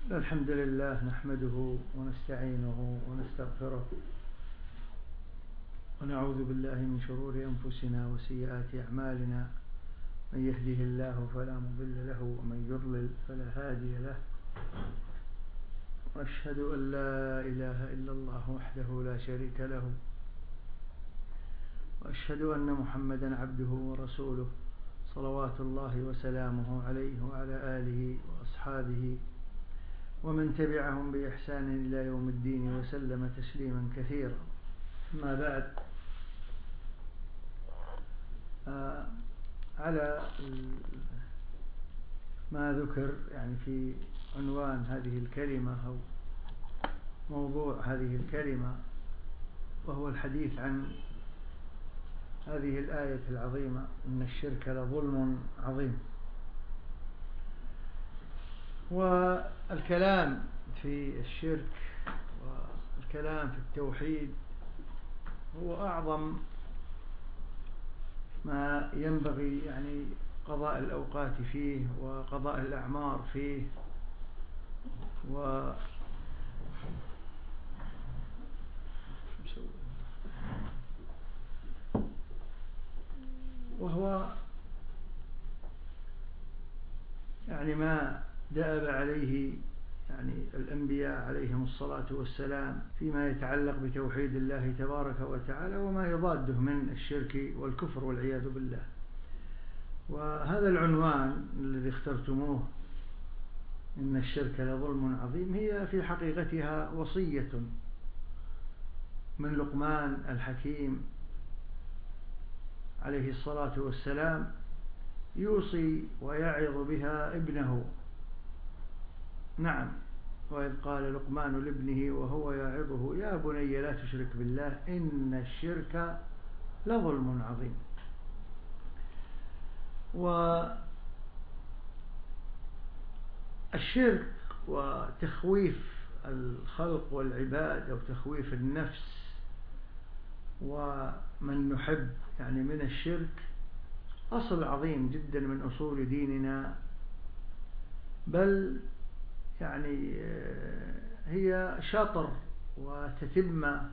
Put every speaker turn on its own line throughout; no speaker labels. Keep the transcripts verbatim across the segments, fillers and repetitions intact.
الحمد لله نحمده ونستعينه ونستغفره ونعوذ بالله من شرور أنفسنا وسيئات أعمالنا، من يهده الله فلا مضل له ومن يضلل فلا هادي له. وأشهد أن لا إله إلا الله وحده لا شريك له، وأشهد أن محمدا عبده ورسوله صلوات الله وسلامه عليه وعلى آله وأصحابه ومن تبعهم بإحسان إلى يوم الدين وسلم تسليما كثيرا. أما بعد، آه على ما ذكر يعني في عنوان هذه الكلمة أو موضوع هذه الكلمة، وهو الحديث عن هذه الآية العظيمة: إن الشرك لظلم عظيم. والكلام في الشرك والكلام في التوحيد هو أعظم ما ينبغي يعني قضاء الأوقات فيه وقضاء الأعمار فيه، و وهو يعني ما دأب عليه يعني الأنبياء عليهم الصلاة والسلام فيما يتعلق بتوحيد الله تبارك وتعالى، وما يضاده من الشرك والكفر والعياذ بالله. وهذا العنوان الذي اخترتموه، إن الشرك لظلم عظيم، هي في حقيقتها وصية من لقمان الحكيم عليه الصلاة والسلام، يوصي ويعظ بها ابنه. نعم، وإذ قال لقمان لابنه وهو يعظه: يا بني لا تشرك بالله إن الشرك لظلم عظيم. والشرك وتخويف الخلق والعباد أو تخويف النفس ومن نحب يعني من الشرك أصل عظيم جدا من أصول ديننا، بل يعني هي شطر وتتمة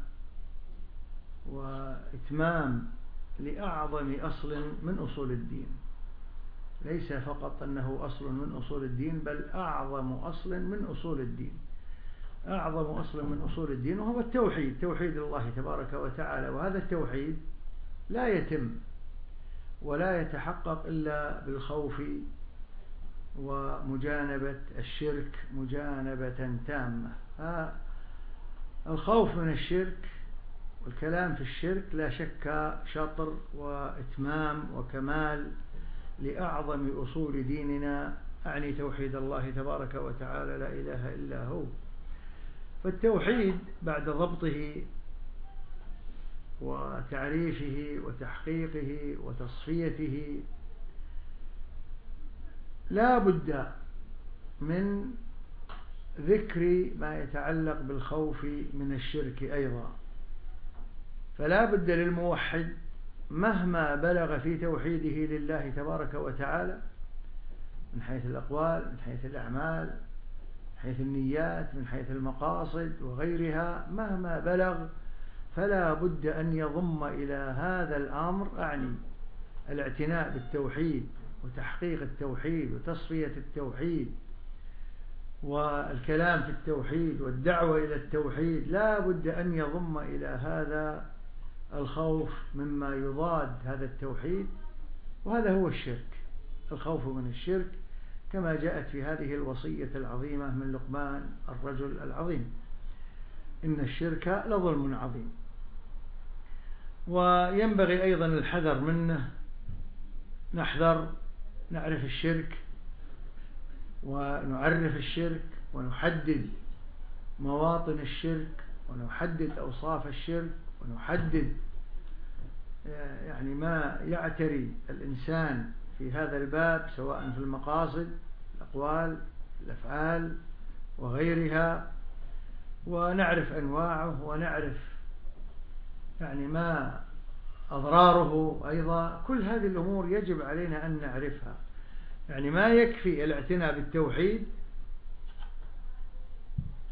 وإتمام لأعظم أصل من أصول الدين. ليس فقط أنه أصل من أصول الدين، بل أعظم أصل من أصول الدين. أعظم أصل من أصول الدين وهو التوحيد، توحيد الله تبارك وتعالى. وهذا التوحيد لا يتم ولا يتحقق إلا بالخوف ومجانبة الشرك مجانبة تامة. الخوف من الشرك والكلام في الشرك لا شك شطر وإتمام وكمال لأعظم أصول ديننا، أعني توحيد الله تبارك وتعالى، لا إله إلا هو. فالتوحيد بعد ضبطه وتعريفه وتحقيقه وتصفيته لا بد من ذكر ما يتعلق بالخوف من الشرك أيضا. فلا بد للموحد مهما بلغ في توحيده لله تبارك وتعالى من حيث الأقوال، من حيث الأعمال، من حيث النيات، من حيث المقاصد وغيرها، مهما بلغ فلا بد أن يضم إلى هذا الأمر أعني الاعتناء بالتوحيد وتحقيق التوحيد وتصفية التوحيد والكلام في التوحيد والدعوة إلى التوحيد. لا بد أن يضم إلى هذا الخوف مما يضاد هذا التوحيد، وهذا هو الشرك، الخوف من الشرك، كما جاءت في هذه الوصية العظيمة من لقمان الرجل العظيم: إن الشرك لظلم عظيم. وينبغي أيضا الحذر منه. نحذر، نعرف الشرك ونعرف الشرك ونحدد مواطن الشرك ونحدد أوصاف الشرك ونحدد يعني ما يعتري الإنسان في هذا الباب، سواء في المقاصد، الأقوال، الأفعال وغيرها، ونعرف أنواعه ونعرف يعني ما أضراره أيضا. كل هذه الأمور يجب علينا أن نعرفها. يعني ما يكفي الاعتناء بالتوحيد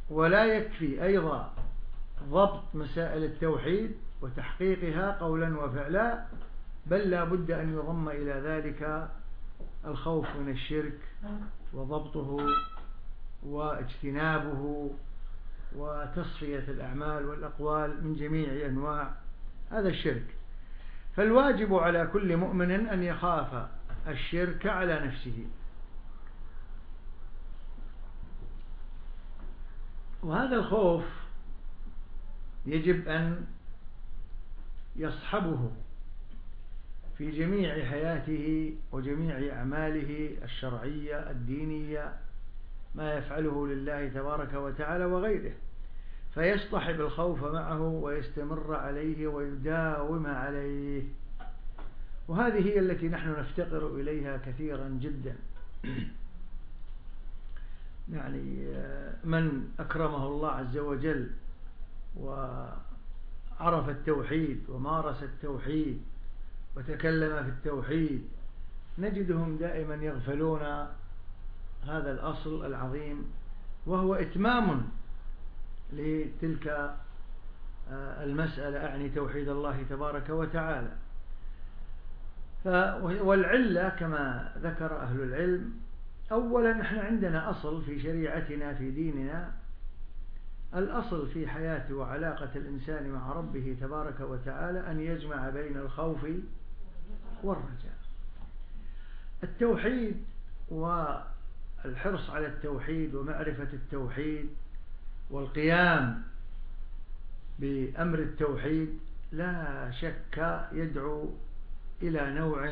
ولا يكفي أيضا ضبط مسائل التوحيد وتحقيقها قولا وفعلا، بل لا بد أن يضم إلى ذلك الخوف من الشرك وضبطه واجتنابه وتصفية الأعمال والأقوال من جميع أنواع هذا الشرك. فالواجب على كل مؤمن أن يخاف الشرك على نفسه، وهذا الخوف يجب أن يصحبه في جميع حياته وجميع أعماله الشرعية الدينية، ما يفعله لله تبارك وتعالى وغيره، فيصطحب الخوف معه ويستمر عليه ويداوم عليه. وهذه هي التي نحن نفتقر إليها كثيرا جدا. يعني من أكرمه الله عز وجل وعرف التوحيد ومارس التوحيد وتكلم في التوحيد، نجدهم دائما يغفلون هذا الأصل العظيم، وهو إتمام لتلك المسألة، أعني توحيد الله تبارك وتعالى. والعلة كما ذكر أهل العلم، أولا نحن عندنا أصل في شريعتنا في ديننا، الأصل في حياة وعلاقة الإنسان مع ربه تبارك وتعالى أن يجمع بين الخوف والرجاء. التوحيد والحرص على التوحيد ومعرفة التوحيد والقيام بأمر التوحيد لا شك يدعو إلى نوع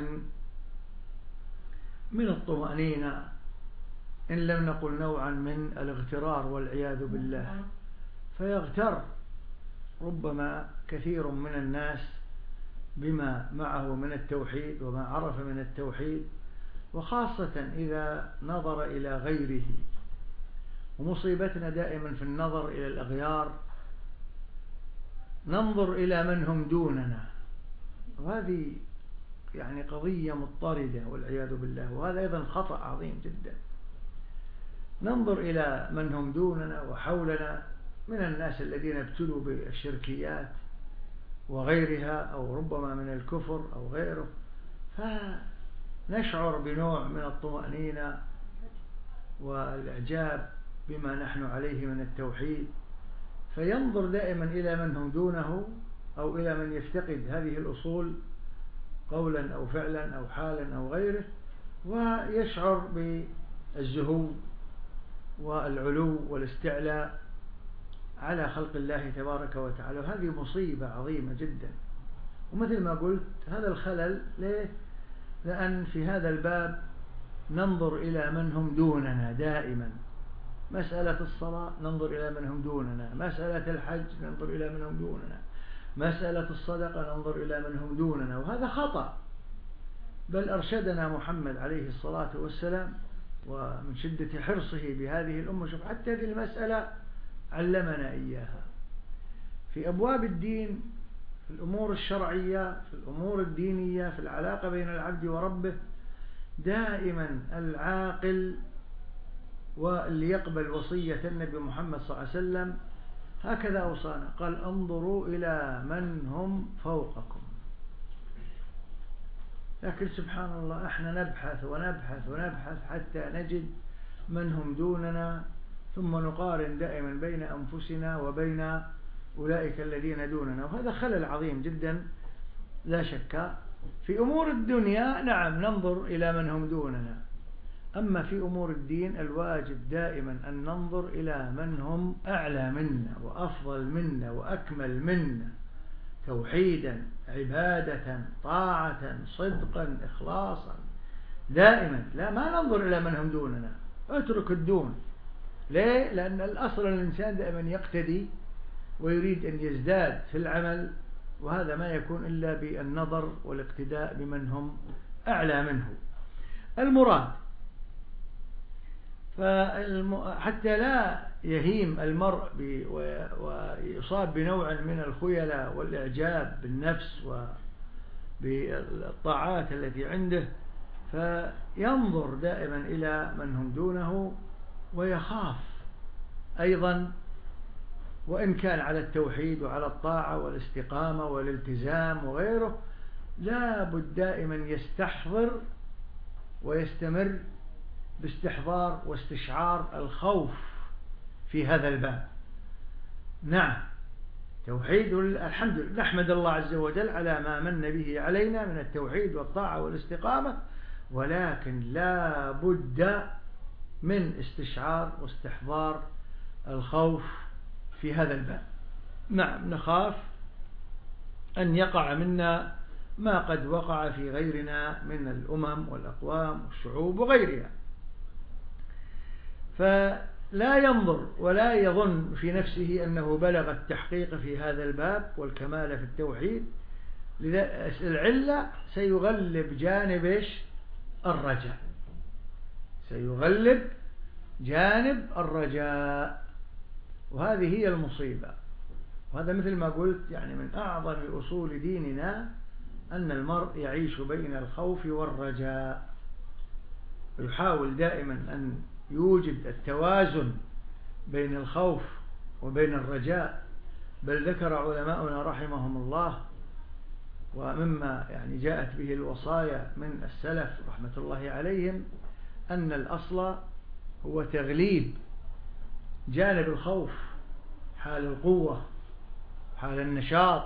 من الطمأنينة، إن لم نقل نوعا من الاغترار والعياذ بالله. فيغتر ربما كثير من الناس بما معه من التوحيد وما عرف من التوحيد، وخاصة إذا نظر إلى غيره. ومصيبتنا دائما في النظر إلى الأغيار، ننظر إلى من هم دوننا، وهذه يعني قضية مضطردة والعياذ بالله، وهذا أيضا خطأ عظيم جدا. ننظر إلى من هم دوننا وحولنا من الناس الذين ابتلوا بالشركيات وغيرها، أو ربما من الكفر أو غيره، فنشعر بنوع من الطمأنينة والإعجاب بما نحن عليه من التوحيد، فينظر دائما إلى من هم دونه أو إلى من يفتقد هذه الأصول قولا أو فعلا أو حالا أو غيره، ويشعر بالزهو والعلو والاستعلاء على خلق الله تبارك وتعالى. وهذه مصيبة عظيمة جدا. ومثل ما قلت هذا الخلل ليه؟ لأن في هذا الباب ننظر إلى من هم دوننا دائما. مسألة الصلاة ننظر إلى من هم دوننا، مسألة الحج ننظر إلى من هم دوننا، مسألة الصدقة ننظر إلى من هم دوننا، وهذا خطأ. بل أرشدنا محمد عليه الصلاة والسلام، ومن شدة حرصه بهذه الأمة، شوف حتى هذه المسألة علمنا إياها في أبواب الدين، في الأمور الشرعية، في الأمور الدينية، في العلاقة بين العبد وربه. دائما العاقل واللي يقبل وصية النبي محمد صلى الله عليه وسلم هكذا أوصانا، قال انظروا إلى من هم فوقكم. لكن سبحان الله احنا نبحث ونبحث ونبحث حتى نجد من هم دوننا، ثم نقارن دائما بين أنفسنا وبين أولئك الذين دوننا، وهذا خلل عظيم جدا لا شك. في أمور الدنيا نعم ننظر إلى من هم دوننا، أما في أمور الدين الواجب دائما أن ننظر إلى من هم أعلى منا وأفضل منا وأكمل منا توحيدا، عبادة، طاعة، صدقا، إخلاصا، دائما. لا ما ننظر إلى من هم دوننا، اترك الدون. ليه؟ لأن الأصل الإنسان دائما يقتدي ويريد أن يزداد في العمل، وهذا ما يكون إلا بالنظر والاقتداء بمن هم أعلى منه. المراد حتى لا يهيم المرء ويصاب بنوع من الخيلاء والإعجاب بالنفس وبالطاعات التي عنده، فينظر دائما إلى من هم دونه، ويخاف أيضا وإن كان على التوحيد وعلى الطاعة والاستقامة والالتزام وغيره، لا بد دائما يستحضر ويستمر باستحضار واستشعار الخوف في هذا الباب. نعم، توحيد الحمد لله، نحمد الله عز وجل على ما من به علينا من التوحيد والطاعة والاستقامة، ولكن لا بد من استشعار واستحضار الخوف في هذا الباب. نعم، نخاف أن يقع منا ما قد وقع في غيرنا من الأمم والأقوام والشعوب وغيرها، فلا ينظر ولا يظن في نفسه أنه بلغ التحقيق في هذا الباب والكمال في التوحيد. العلة سيغلب جانب الرجاء، سيغلب جانب الرجاء، وهذه هي المصيبة. وهذا مثل ما قلت يعني من أعظم أصول ديننا، أن المرء يعيش بين الخوف والرجاء، ويحاول دائما أن يوجد التوازن بين الخوف وبين الرجاء. بل ذكر علماؤنا رحمهم الله، ومما يعني جاءت به الوصايا من السلف رحمة الله عليهم، أن الأصل هو تغليب جانب الخوف حال القوة، حال النشاط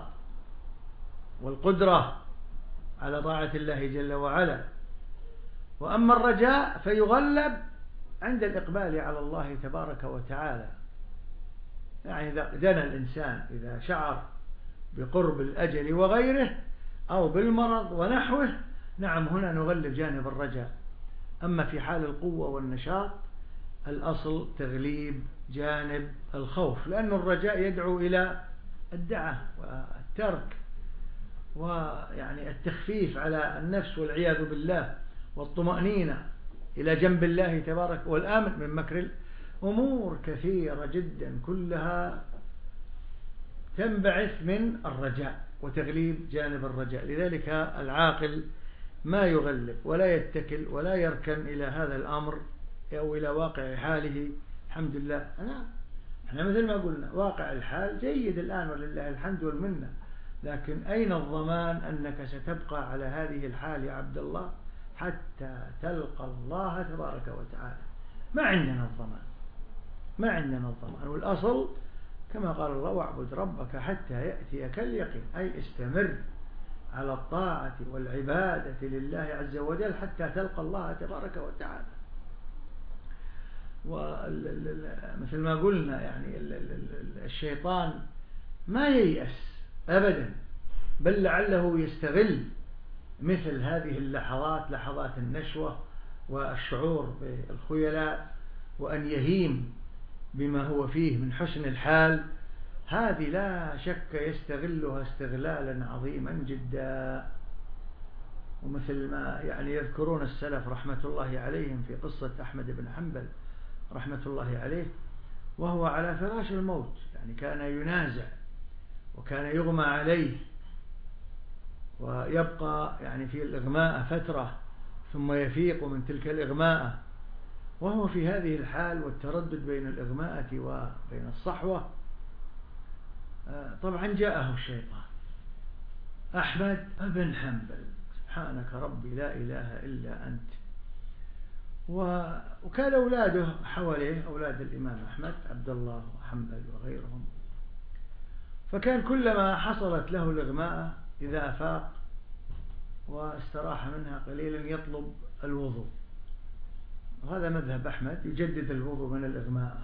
والقدرة على طاعة الله جل وعلا. وأما الرجاء فيغلب عند الإقبال على الله تبارك وتعالى. يعني إذا دنا الإنسان، إذا شعر بقرب الأجل وغيره أو بالمرض ونحوه، نعم هنا نغلب جانب الرجاء. أما في حال القوة والنشاط الأصل تغليب جانب الخوف، لأن الرجاء يدعو إلى الدعة والترك ويعني التخفيف على النفس والعياذ بالله، والطمأنينة إلى جنب الله تبارك، والآمن من مكر أمور كثيرة جدا كلها تنبعث من الرجاء وتغليب جانب الرجاء. لذلك العاقل ما يغلب ولا يتكل ولا يركن إلى هذا الأمر أو إلى واقع حاله. الحمد لله، أنا احنا مثل ما قلنا واقع الحال جيد الآن ولله الحمد والمنة، لكن أين الضمان أنك ستبقى على هذه الحال يا عبد الله حتى تلقى الله تبارك وتعالى؟ ما عندنا الضمان، ما عندنا الضمان. والأصل كما قال الله: واعبد ربك حتى يأتيك اليقين، أي استمر على الطاعة والعبادة لله عز وجل حتى تلقى الله تبارك وتعالى. ومثل ما قلنا يعني الشيطان ما ييأس أبدا، بل لعله يستغل مثل هذه اللحظات، لحظات النشوة والشعور بالخيلاء، وأن يهيم بما هو فيه من حسن الحال، هذه لا شك يستغلها استغلالا عظيما جدا. ومثل ما يعني يذكرون السلف رحمة الله عليهم في قصة أحمد بن حنبل رحمة الله عليه، وهو على فراش الموت، يعني كان ينازع وكان يغمى عليه ويبقى يعني في الإغماء فترة ثم يفيق من تلك الإغماء، وهو في هذه الحال والتردد بين الإغماءة وبين الصحوة. طبعا جاءه الشيطان: أحمد بن حنبل، سبحانك ربي لا إله إلا أنت. وكان أولاده حواليه، أولاد الإمام أحمد، عبد الله وحنبل وغيرهم، فكان كلما حصلت له الإغماء إذا أفاق واستراح منها قليلا يطلب الوضوء، وهذا مذهب أحمد، يجدد الوضوء من الإغماء،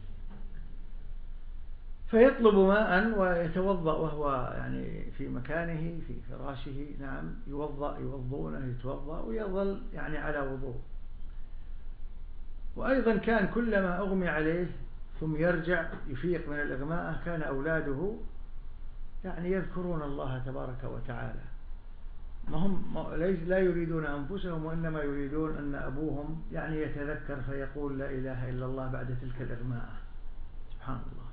فيطلب ماء ويتوضأ وهو يعني في مكانه في فراشه، نعم يوضأ يوضونه يتوضأ ويظل يعني على وضوء. وأيضا كان كلما أغمي عليه ثم يرجع يفيق من الإغماء، كان أولاده يعني يذكرون الله تبارك وتعالى، ما هم لا يريدون أنفسهم، وإنما يريدون أن أبوهم يعني يتذكر فيقول لا إله إلا الله بعد تلك الإغماء. سبحان الله.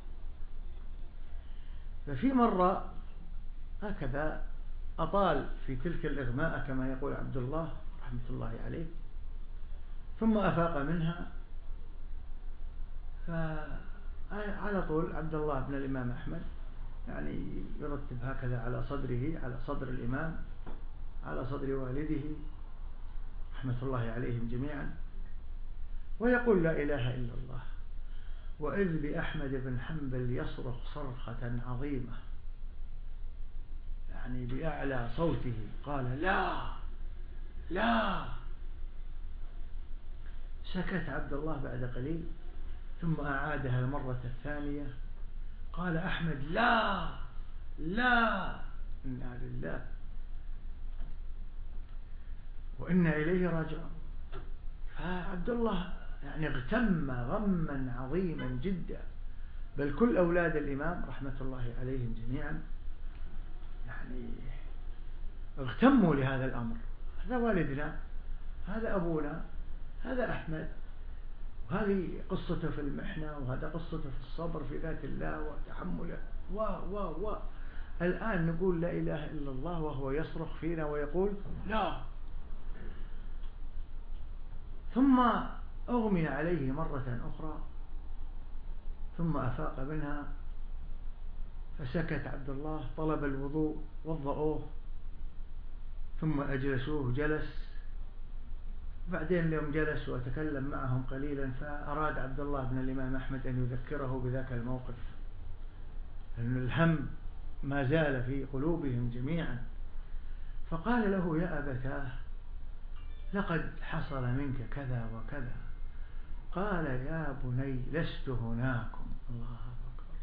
ففي مرة هكذا أطال في تلك الإغماء كما يقول عبد الله رحمة الله عليه، ثم أفاق منها، على طول عبد الله بن الإمام أحمد يعني يرتب هكذا على صدره، على صدر الإمام، على صدر والده رحمة الله عليهم جميعا، ويقول لا إله إلا الله. وإذ بأحمد بن حنبل يصرخ صرخة عظيمة يعني بأعلى صوته، قال لا لا. سكت عبد الله بعد قليل ثم أعادها المرة الثانية، قال أحمد لا لا. إنا لله وإنا إليه راجعون. فعبد الله يعني اغتم غما عظيما جدا، بل كل أولاد الإمام رحمة الله عليهم جميعا يعني اغتموا لهذا الأمر. هذا والدنا، هذا أبونا، هذا أحمد، وهذه قصته في المحنة، وهذا قصته في الصبر في ذات الله وتحمله و و و الآن نقول لا إله إلا الله وهو يصرخ فينا ويقول لا. ثم أغمي عليه مرة أخرى ثم أفاق منها، فسكت عبد الله، طلب الوضوء وضعوه ثم أجلسوه جلس. بعدين يوم جلس وتكلم معهم قليلا، فأراد عبد الله بن الإمام أحمد أن يذكره بذاك الموقف، أن الهم ما زال في قلوبهم جميعا. فقال له يا أبتاه لقد حصل منك كذا وكذا. قال يا بني لست هناكم. الله أكبر،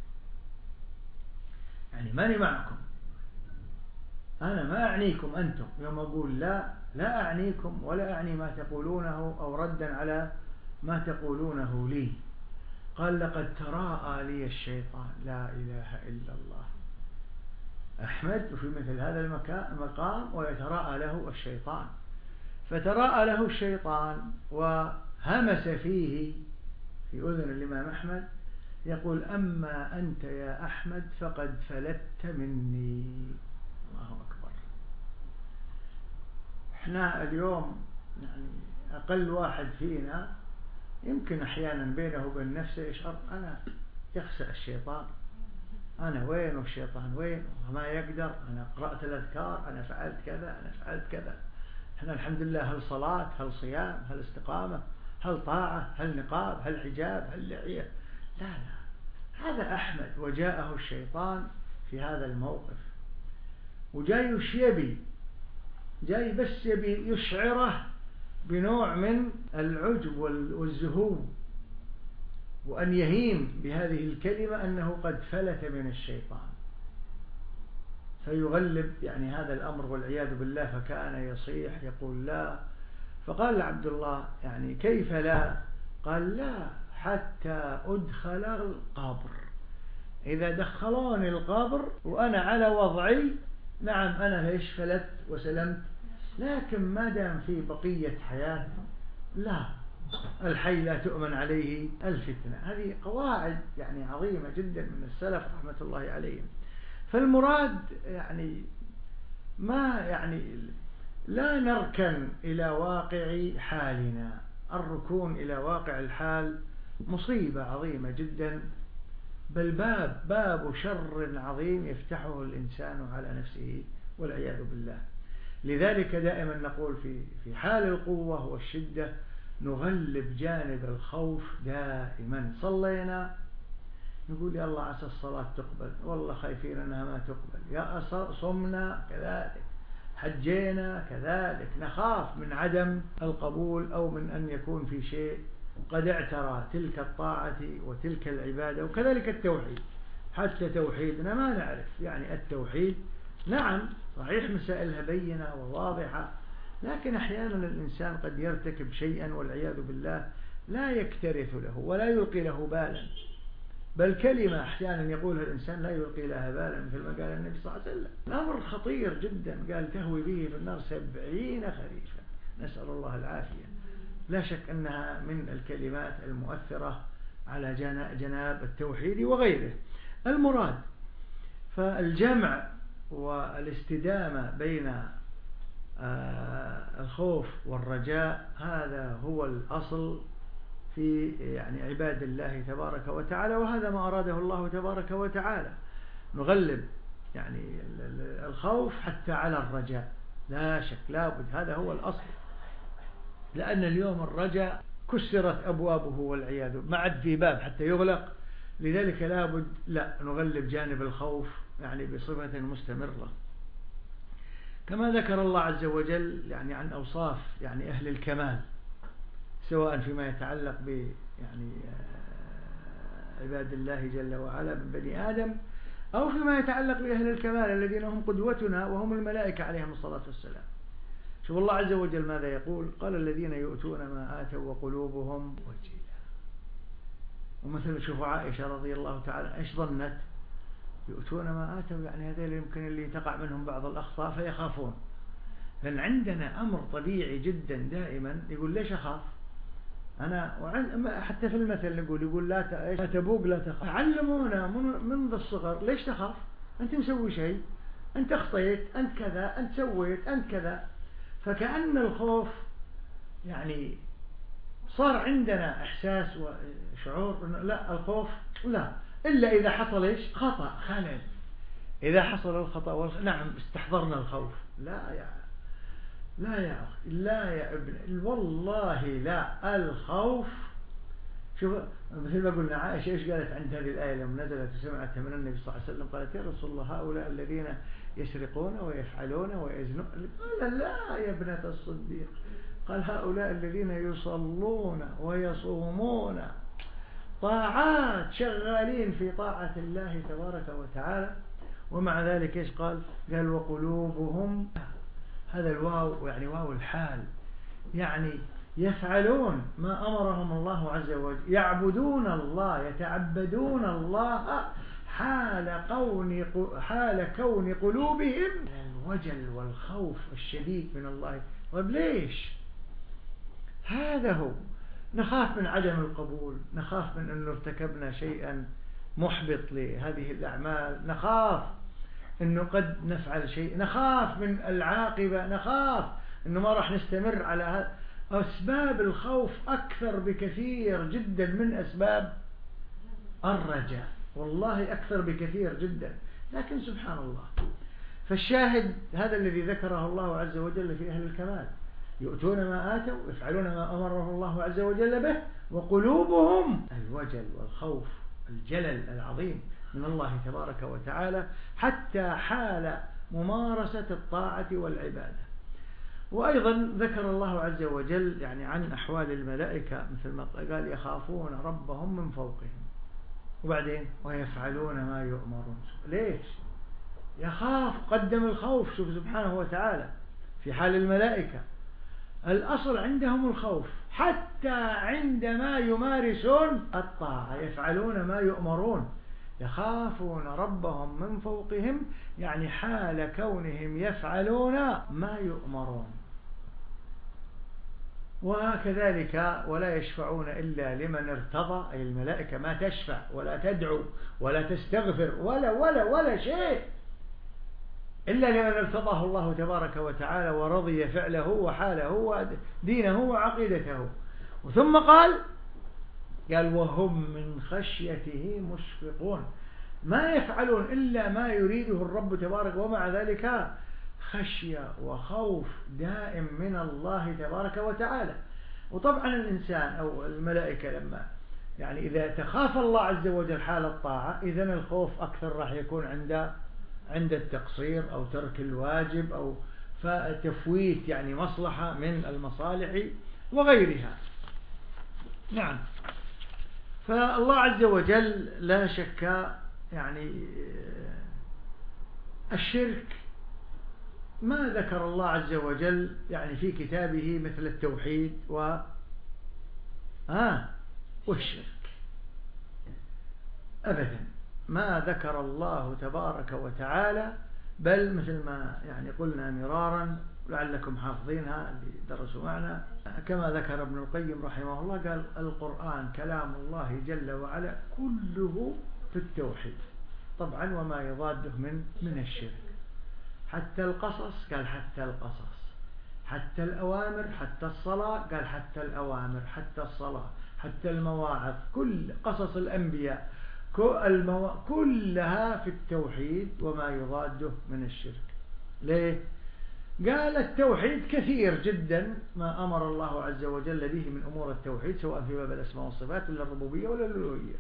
يعني ماني معكم، أنا ما أعنيكم أنتم. يوم أقول لا لا أعنيكم ولا أعني ما تقولونه أو ردا على ما تقولونه لي. قال لقد تراءى لي الشيطان. لا إله إلا الله. أحمد في مثل هذا المقام ويتراءى له الشيطان، فتراءى له الشيطان وهمس فيه في أذن الإمام أحمد يقول أما أنت يا أحمد فقد فلت مني. الله أكبر. احنا اليوم يعني أقل واحد فينا يمكن أحيانا بينه وبين نفسه يشعر أنا يخسأ الشيطان، أنا وين والشيطان وين وما يقدر، أنا قرأت الأذكار، أنا فعلت كذا، أنا فعلت كذا. احنا الحمد لله هل صلاة، هل صيام، هل استقامة، هل طاعة، هل نقاب، هل حجاب، هل لحية. لا لا، هذا أحمد وجاءه الشيطان في هذا الموقف، وجاي وش يبي؟ جاي بس يبي يشعره بنوع من العجب والزهو، وأن يهيم بهذه الكلمة أنه قد فلت من الشيطان، فيغلب يعني هذا الأمر والعياذ بالله. فكان يصيح يقول لا. فقال عبد الله يعني كيف لا؟ قال لا حتى أدخل القبر، إذا دخلوني القبر وأنا على وضعي نعم أنا ليش فلت وسلمت، لكن ما دام في بقية حياة لا، الحي لا تؤمن عليه الفتنة. هذه قواعد يعني عظيمة جدا من السلف رحمة الله عليهم. فالمراد يعني ما يعني لا نركن إلى واقع حالنا. الركون إلى واقع الحال مصيبة عظيمة جدا، بل باب باب شر عظيم يفتحه الإنسان على نفسه والعياذ بالله. لذلك دائما نقول في في حال القوة والشدة نغلب جانب الخوف دائما. صلينا نقول يا الله عسى الصلاة تقبل، والله خايفين أنها ما تقبل. يا صمنا كذلك، حجينا كذلك، نخاف من عدم القبول أو من أن يكون في شيء قد اعترى تلك الطاعة وتلك العبادة. وكذلك التوحيد، حتى توحيدنا ما نعرف يعني التوحيد. نعم صحيح مسائلها بينة وواضحة، لكن أحيانا الإنسان قد يرتكب شيئا والعياذ بالله لا يكترث له ولا يلقي له بالا، بل كلمة أحيانا يقولها الإنسان لا يلقي لها بالا، مثل ما قال النبي صلى الله عليه وسلم. الأمر خطير جدا، قال تهوي به في النار سبعين خريفا، نسأل الله العافية. لا شك أنها من الكلمات المؤثرة على جناب التوحيد وغيره. المراد فالجمع والاستدامة بين الخوف والرجاء هذا هو الأصل في يعني عباد الله تبارك وتعالى، وهذا ما أراده الله تبارك وتعالى. نغلب يعني الخوف حتى على الرجاء، لا شك، لا بد، هذا هو الأصل. لأن اليوم الرجاء كسرت أبوابه والعياذ، ما عاد في باب حتى يغلق، لذلك لا بد لا نغلب جانب الخوف يعني بصفة مستمرة. كما ذكر الله عز وجل يعني عن أوصاف يعني أهل الكمال، سواء فيما يتعلق ب يعني عباد الله جل وعلا من بني آدم، أو فيما يتعلق بأهل الكمال الذين هم قدوتنا وهم الملائكة عليهم الصلاة والسلام. شوف الله عز وجل ماذا يقول: قال الذين يؤتون ما آتوا وقلوبهم وجلة. ومثلا شوفوا عائشة رضي الله تعالى إيش ظنت؟ يؤتون ما آتوا يعني هذول يمكن اللي تقع منهم بعض الأخطاء فيخافون. لأن عندنا أمر طبيعي جدا دائما يقول ليش أخاف أنا؟ حتى في المثل نقول يقول لا تبوق لا تخاف. علمونا منذ الصغر ليش تخاف؟ أنت مسوي شيء، أنت أخطيت، أنت كذا، أنت سويت، أنت كذا. فكأن الخوف يعني صار عندنا إحساس وشعور لا الخوف لا إلا إذا حصل إيش؟ خطأ، خلل. إذا حصل الخطأ والخ... نعم استحضرنا الخوف. لا يا لا يا أخي، لا يا ابن، والله لا. الخوف شوف مثل ما قلنا عائشة إيش قالت عند هذه الآية لما نزلت وسمعتها من النبي صلى الله عليه وسلم؟ قالت: يا رسول الله هؤلاء الذين يسرقون ويفعلون ويزنون. قال: لا يا ابنة الصديق، قال: هؤلاء الذين يصلون ويصومون، طاعات، شغالين في طاعة الله تبارك وتعالى، ومع ذلك إيش قال؟ قال: وقلوبهم، هذا الواو يعني واو الحال، يعني يفعلون ما أمرهم الله عز وجل، يعبدون الله، يتعبدون الله حال كون حال كون قلوبهم الوجل والخوف الشديد من الله. طيب ليش؟ هذا هو. نخاف من عدم القبول، نخاف من أنه ارتكبنا شيئا محبط لهذه الأعمال، نخاف أنه قد نفعل شيء، نخاف من العاقبة، نخاف أنه ما راح نستمر على هذا. أسباب الخوف أكثر بكثير جدا من أسباب الرجاء، والله أكثر بكثير جدا. لكن سبحان الله، فالشاهد هذا الذي ذكره الله عز وجل في أهل الكمال: يؤتون ما آتوا ويفعلون ما أمرهم الله عز وجل به، وقلوبهم الوجل والخوف، الجلل العظيم من الله تبارك وتعالى، حتى حال ممارسة الطاعة والعبادة. وأيضا ذكر الله عز وجل يعني عن أحوال الملائكة مثل ما قال: يخافون ربهم من فوقهم، وبعدين ويفعلون ما يؤمرون. ليش يخاف؟ قدم الخوف. شوف سبحانه وتعالى في حال الملائكة الأصل عندهم الخوف، حتى عندما يمارسون الطاعة يفعلون ما يؤمرون. يخافون ربهم من فوقهم يعني حال كونهم يفعلون ما يؤمرون. وكذلك ولا يشفعون إلا لمن ارتضى، أي الملائكة ما تشفع ولا تدعو ولا تستغفر ولا ولا ولا شيء إلا لمن ارتضاه الله تبارك وتعالى ورضي فعله وحاله ودينه وعقيدته. ثم قال قال: وهم من خشيته مشفقون، ما يفعلون إلا ما يريده الرب تبارك، ومع ذلك خشية وخوف دائم من الله تبارك وتعالى. وطبعا الإنسان أو الملائكة لما يعني إذا تخاف الله عز وجل حال الطاعة، إذن الخوف أكثر راح يكون عند عند التقصير أو ترك الواجب أو فتفويت يعني مصلحة من المصالح وغيرها. نعم. فالله عز وجل لا شك يعني الشرك ما ذكر الله عز وجل يعني في كتابه مثل التوحيد و آه والشرك أبدا، ما ذكر الله تبارك وتعالى، بل مثل ما يعني قلنا مرارا لعلكم حافظينها اللي درسوا معنا، كما ذكر ابن القيم رحمه الله قال: القرآن كلام الله جل وعلا كله في التوحيد، طبعا وما يضاده من من الشرك، حتى القصص قال حتى القصص، حتى الأوامر، حتى الصلاة قال حتى الأوامر، حتى الصلاة، حتى المواعظ، كل قصص الأنبياء كلها في التوحيد وما يضاده من الشرك. ليه؟ قال التوحيد كثير جدا ما أمر الله عز وجل به من أمور التوحيد، سواء في باب الأسماء والصفات ولا الربوبية ولا الألوهية.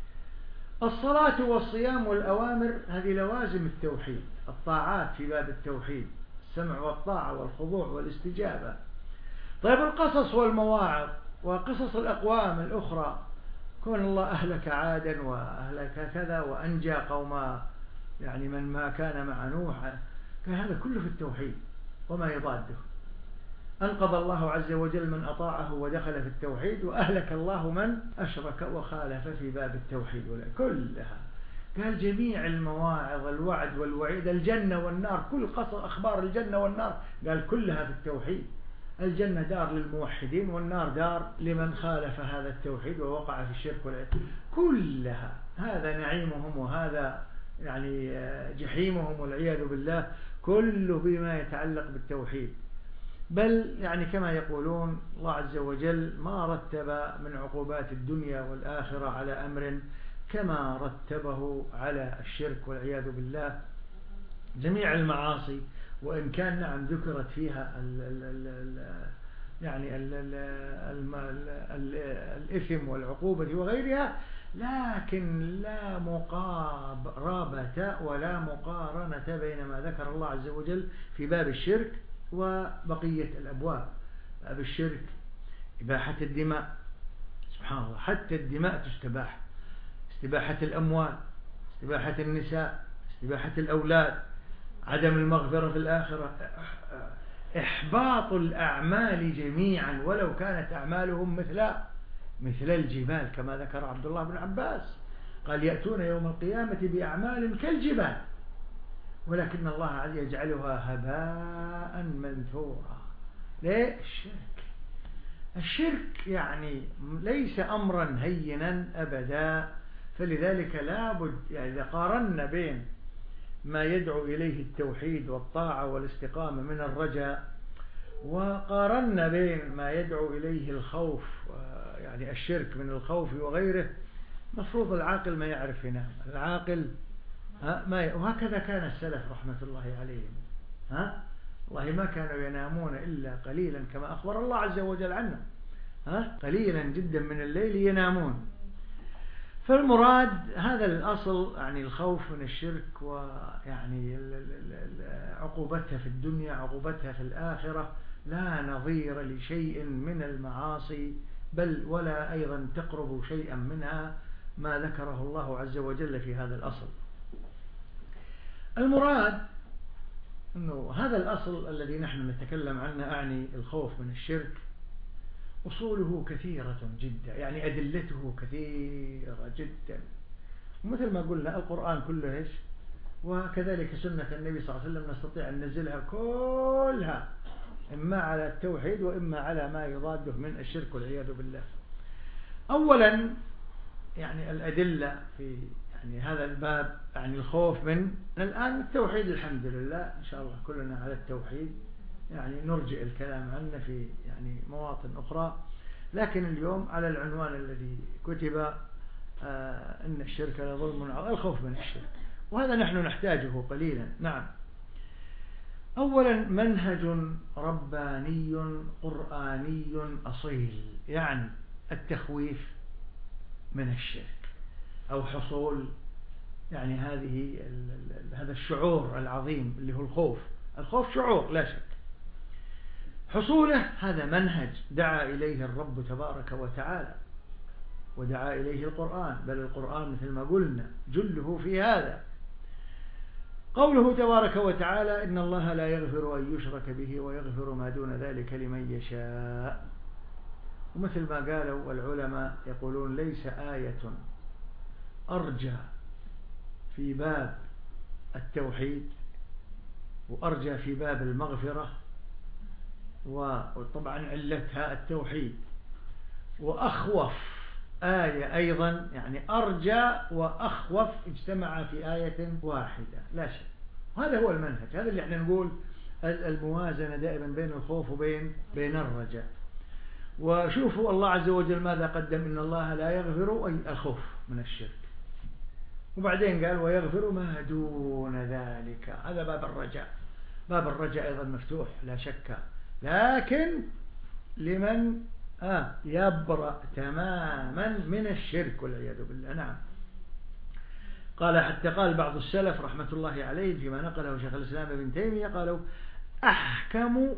الصلاة والصيام والأوامر هذه لوازم التوحيد، الطاعات في باب التوحيد، السمع والطاعة والخضوع والاستجابة. طيب القصص والمواعظ وقصص الأقوام الأخرى، كون الله أهلك عادا وأهلك كذا وأنجى قوم يعني من ما كان مع نوح، كان هذا كله في التوحيد وما يضاده. أنقذ الله عز وجل من أطاعه ودخل في التوحيد، وأهلك الله من أشرك وخالف في باب التوحيد كلها. قال جميع المواعظ، الوعد والوعيد، الجنة والنار، كل قصص أخبار الجنة والنار قال كلها في التوحيد. الجنة دار للموحدين والنار دار لمن خالف هذا التوحيد ووقع في الشرك والعياذ، كلها هذا نعيمهم وهذا يعني جحيمهم والعياذ بالله، كله بما يتعلق بالتوحيد. بل يعني كما يقولون الله عز وجل ما رتب من عقوبات الدنيا والآخرة على أمر كما رتبه على الشرك والعياذ بالله. جميع المعاصي وإن كان نعم ذكرت فيها ال ال ال يعني ال ال ال ال الإثم والعقوبة وغيرها، لكن لا مقاربة ولا مقارنة بين ما ذكر الله عز وجل في باب الشرك وبقية الأبواب. باب الشرك إباحة الدماء، سبحان الله، حتى الدماء تستباح، استباحة الأموال، استباحة النساء، استباحة الأولاد، عدم المغفرة في الآخرة، إحباط الأعمال جميعا ولو كانت أعمالهم مثل مثل الجبال، كما ذكر عبد الله بن عباس قال يأتون يوم القيامة بأعمال كالجبال ولكن الله يجعلها هباء منثورا. ليه؟ الشرك. الشرك يعني ليس أمرا هينا أبدا، فلذلك لابد يعني إذا قارنا بين ما يدعو إليه التوحيد والطاعة والاستقامة من الرجاء، وقارنا بين ما يدعو إليه الخوف يعني الشرك من الخوف وغيره، مفروض العاقل ما يعرف ينام. العاقل ها ما ي... وهكذا كان السلف رحمة الله عليهم، ها والله ما كانوا ينامون إلا قليلا كما أخبر الله عز وجل عنه، ها قليلا جدا من الليل ينامون. فالمراد هذا الأصل يعني الخوف من الشرك، ويعني عقوبتها في الدنيا عقوبتها في الآخرة لا نظير لشيء من المعاصي، بل ولا أيضا تقرب شيئا منها ما ذكره الله عز وجل في هذا الأصل. المراد أنه هذا الأصل الذي نحن نتكلم عنه، أعني الخوف من الشرك، أصوله كثيرة جدا، يعني أدلته كثيرة جدا، ومثل ما قلنا القرآن كله إيش، وكذلك سنة النبي صلى الله عليه وسلم نستطيع أن ننزلها كلها إما على التوحيد وإما على ما يضاده من الشرك والعياذ بالله. أولا يعني الأدلة في يعني هذا الباب، يعني الخوف من الآن التوحيد الحمد لله إن شاء الله كلنا على التوحيد، يعني نرجع الكلام عنه في يعني مواطن أخرى، لكن اليوم على العنوان الذي كتب آه إن الشرك لظلم عظيم، الخوف من الشرك، وهذا نحن نحتاجه قليلا. نعم. أولا منهج رباني قرآني أصيل، يعني التخويف من الشرك أو حصول يعني هذه هذا الشعور العظيم اللي هو الخوف. الخوف شعور لا شك، حصوله هذا منهج دعا إليه الرب تبارك وتعالى ودعا إليه القرآن، بل القرآن مثل ما قلنا جله في هذا. قوله تبارك وتعالى إن الله لا يغفر أن يشرك به ويغفر ما دون ذلك لمن يشاء، ومثل ما قالوا العلماء يقولون ليس آية أرجى في باب التوحيد وأرجى في باب المغفرة، وطبعا علتها التوحيد، وأخوف آية أيضا يعني أرجى وأخوف اجتمع في آية واحدة لا شك. هذا هو المنهج، هذا اللي احنا نقول الموازنة دائما بين الخوف وبين بين الرجاء. وشوفوا الله عز وجل ماذا قدم: إن الله لا يغفر، أي الخوف من الشرك. وبعدين قال: ويغفر ما دون ذلك. هذا باب الرجاء. باب الرجاء أيضا مفتوح لا شك، لكن لمن آه يبرأ تماما من الشرك والعياذ بالله. نعم. قال حتى قال بعض السلف رحمة الله عليه فيما نقله شيخ الإسلام ابن تيمية، قالوا: أحكم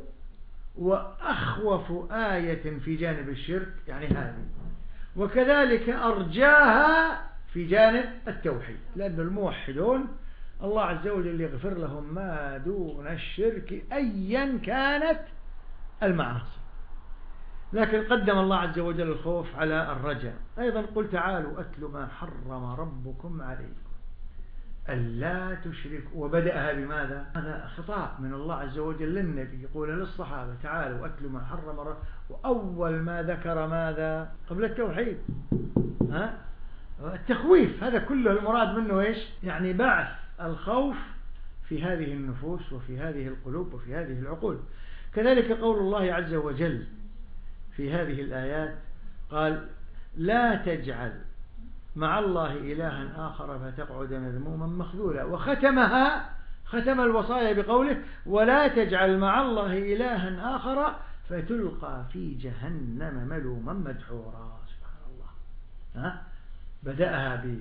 وأخوف آية في جانب الشرك يعني هذه، وكذلك أرجاها في جانب التوحيد، لأن الموحدون الله عز وجل يغفر لهم ما دون الشرك أيا كانت المعاصي، لكن قدم الله عز وجل الخوف على الرجاء. أيضا: قل تعالوا أتل ما حرم ربكم عليكم ألا تشركوا. وبدأها بماذا؟ هذا خطاب من الله عز وجل للنبي، يقول للصحابة: تعالوا أتل ما حرم ربكم. وأول ما ذكر ماذا؟ قبل التوحيد ها؟ التخويف. هذا كله المراد منه إيش؟ يعني بعث الخوف في هذه النفوس وفي هذه القلوب وفي هذه العقول. كذلك قول الله عز وجل في هذه الآيات، قال: لا تجعل مع الله إلها آخر فتقعد مذموما مخذولا. وختمها، ختم الوصايا بقوله: ولا تجعل مع الله إلها آخر فتلقى في جهنم ملوما مدحورا. سبحان الله. ها؟ بدأها ب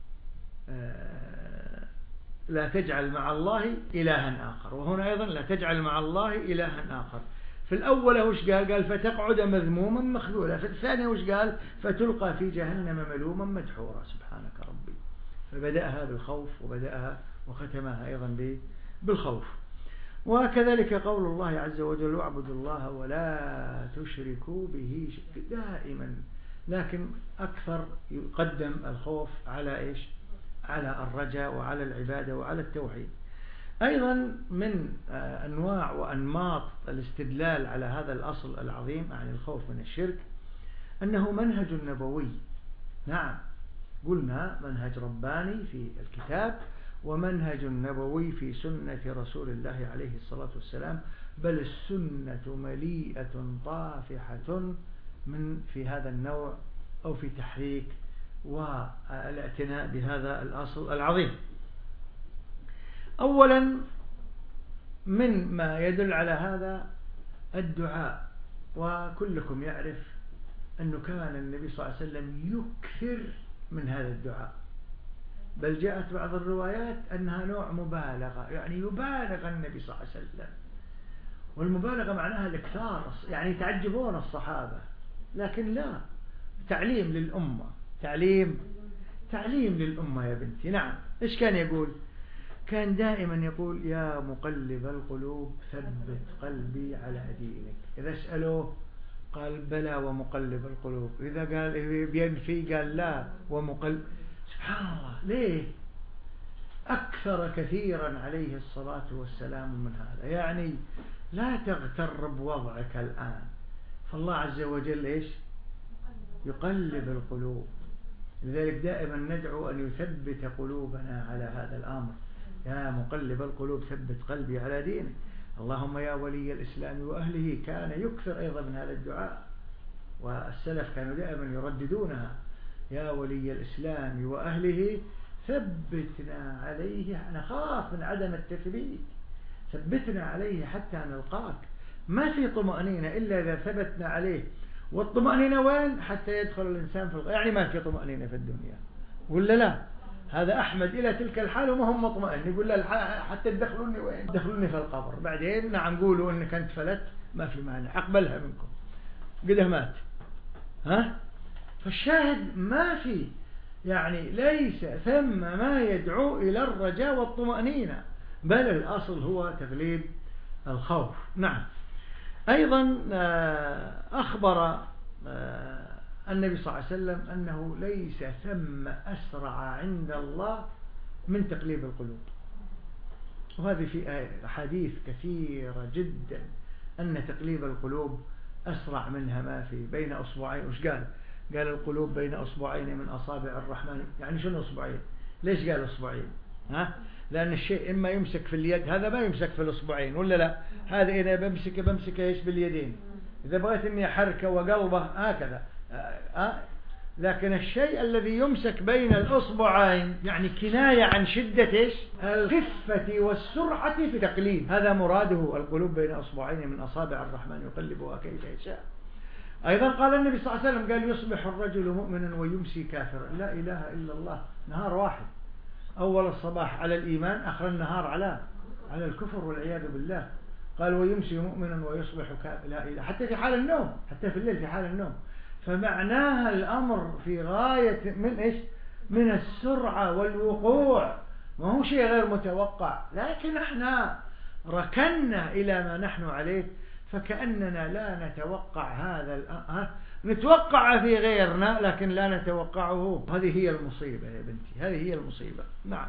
لا تجعل مع الله إلها آخر، وهنا أيضا لا تجعل مع الله إلها آخر. في الأول وش قال؟ قال: فتقعد مذموما مخذولا. في الثانية وش قال؟ فتلقى في جهنم ملوما مدحورا. سبحانك ربي. فبدأها بالخوف وبدأها وختمها أيضا بالخوف. وكذلك قول الله عز وجل: واعبدوا الله ولا تشركوا به شيئا. دائما لكن أكثر يقدم الخوف على إيش؟ على الرجاء وعلى العبادة وعلى التوحيد. أيضا من أنواع وأنماط الاستدلال على هذا الأصل العظيم عن الخوف من الشرك أنه منهج نبوي. نعم، قلنا منهج رباني في الكتاب ومنهج نبوي في سنة رسول الله عليه الصلاة والسلام، بل السنة مليئة طافحة من في هذا النوع أو في تحريك والاعتناء بهذا الأصل العظيم. أولا من ما يدل على هذا الدعاء، وكلكم يعرف أنه كان النبي صلى الله عليه وسلم يكثر من هذا الدعاء، بل جاءت بعض الروايات أنها نوع مبالغة، يعني يبالغ النبي صلى الله عليه وسلم، والمبالغة معناها الإكثار، يعني تعجبون الصحابة، لكن لا، تعليم للأمة، تعليم تعليم للأمة يا بنتي. نعم. إيش كان يقول؟ كان دائما يقول: يا مقلب القلوب ثبت قلبي على دينك. إذا سألوه قال: بلى ومقلب القلوب. إذا قال بينفي قال: لا ومقلب. سبحان الله. ليه؟ أكثر كثيرا عليه الصلاة والسلام من هذا. يعني لا تغتر بوضعك الآن، فالله عز وجل إيش؟ يقلب القلوب. لذلك دائما ندعو أن يثبت قلوبنا على هذا الأمر. يا مقلب القلوب ثبت قلبي على دينك. اللهم يا ولي الإسلام وأهله. كان يكثر أيضا من هذا الدعاء، والسلف كانوا دائما يرددونها: يا ولي الإسلام وأهله ثبتنا عليه، نخاف من عدم التثبيت، ثبتنا عليه حتى نلقاك. ما في طمأنينة إلا إذا ثبتنا عليه. والطمأنينة وين؟ حتى يدخل الإنسان في الغ... يعني ما في طمأنينة في الدنيا، ولا لا؟ هذا أحمد إلى تلك الحال وما هم مطمئن، يقول له حتى تدخلوني وين؟ تدخلوني في القبر. بعدين نعم قولوا إنك أنت فلت، ما في مانع، أقبلها منكم، قده مات. ها؟ فالشاهد ما في، يعني ليس ثم ما يدعو إلى الرجاء والطمأنينة، بل الأصل هو تغليب الخوف. نعم. أيضا أخبر النبي صلى الله عليه وسلم أنه ليس ثم أسرع عند الله من تقليب القلوب، وهذه في أحاديث كثيرة جدا أن تقليب القلوب أسرع منها ما في بين أصبعين. وش قال؟ قال: القلوب بين أصبعين من أصابع الرحمن. يعني شنو أصبعين؟ ليش قال أصبعين؟ ها؟ لأن الشيء إما يمسك في اليد، هذا ما يمسك في الأصبعين، ولا لا؟ هذا إذا بمسك بمسك إيش؟ باليدين. إذا بغيت أني أحركه وقلبه هكذا آه. لكن الشيء الذي يمسك بين الأصبعين يعني كناية عن شدة إيش؟ الخفة والسرعة في تقليد، هذا مراده القلوب بين أصبعين من أصابع الرحمن يقلبها كيف يشاء. أيضا قال النبي صلى الله عليه وسلم قال يصبح الرجل مؤمنا ويمسي كافرا، لا إله إلا الله، نهار واحد، أول الصباح على الإيمان، آخر النهار على على الكفر والعياذ بالله. قال ويمسي مؤمنا ويصبح كافرا، لا إله، حتى في حال النوم، حتى في الليل في حال النوم. فمعناها الأمر في غاية من إيش؟ من السرعة والوقوع، ما هو شيء غير متوقع، لكن احنا ركنا إلى ما نحن عليه، فكأننا لا نتوقع هذا الأمر، نتوقع في غيرنا لكن لا نتوقعه. هذه هي المصيبة يا بنتي، هذه هي المصيبة. نعم.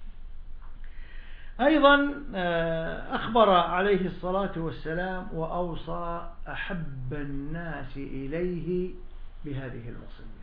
أيضا أخبر عليه الصلاة والسلام وأوصى أحب الناس إليه بهذه الوصية،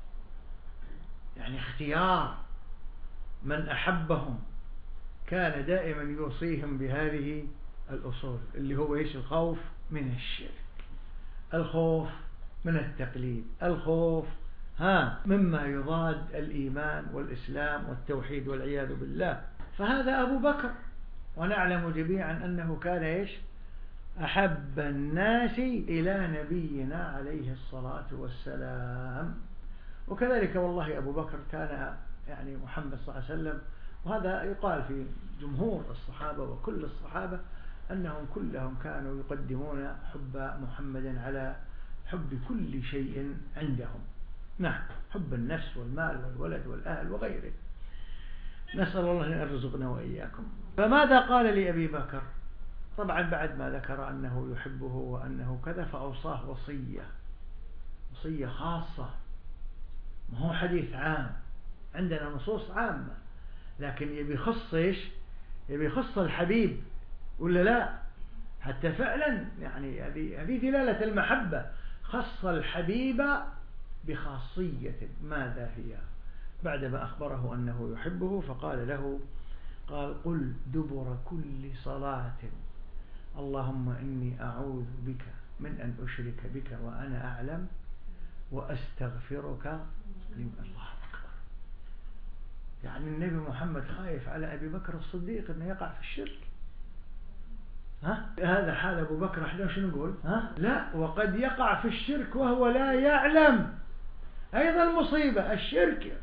يعني اختيار من أحبهم كان دائما يوصيهم بهذه الأصول، اللي هو إيش؟ الخوف من الشرك، الخوف من التقليد، الخوف ها مما يضاد الإيمان والإسلام والتوحيد والعياذ بالله. فهذا أبو بكر، ونعلم جميعا أنه كان إيش؟ أحب الناس إلى نبينا عليه الصلاة والسلام. وكذلك والله أبو بكر كان يعني محمد صلى الله عليه وسلم، وهذا يقال في جمهور الصحابة وكل الصحابة أنهم كلهم كانوا يقدمون حب محمد على حب كل شيء عندهم. نعم، حب النفس والمال والولد والأهل وغيره. نسأل الله أن يرزقنا وإياكم. فماذا قال لأبي بكر؟ طبعا بعد ما ذكر أنه يحبه وأنه كذا، فأوصاه وصية، وصية خاصة، ما هو حديث عام، عندنا نصوص عامة، لكن يبي خص إيش؟ يبي خص الحبيب ولا لا؟ حتى فعلا يعني هذه هذه دلالة المحبة، خص الحبيب بخاصية. ماذا هي؟ بعدما أخبره أنه يحبه فقال له، قال قل دبر كل صلاة اللهم إني أعوذ بك من أن أشرك بك وأنا أعلم وأستغفرك لما. الله أكبر. يعني النبي محمد خايف على أبي بكر الصديق أنه يقع في الشرك. ها؟ هذا حال أبو بكر، احنا شو نقول؟ ها؟ لا، وقد يقع في الشرك وهو لا يعلم. أيضا مصيبة الشرك،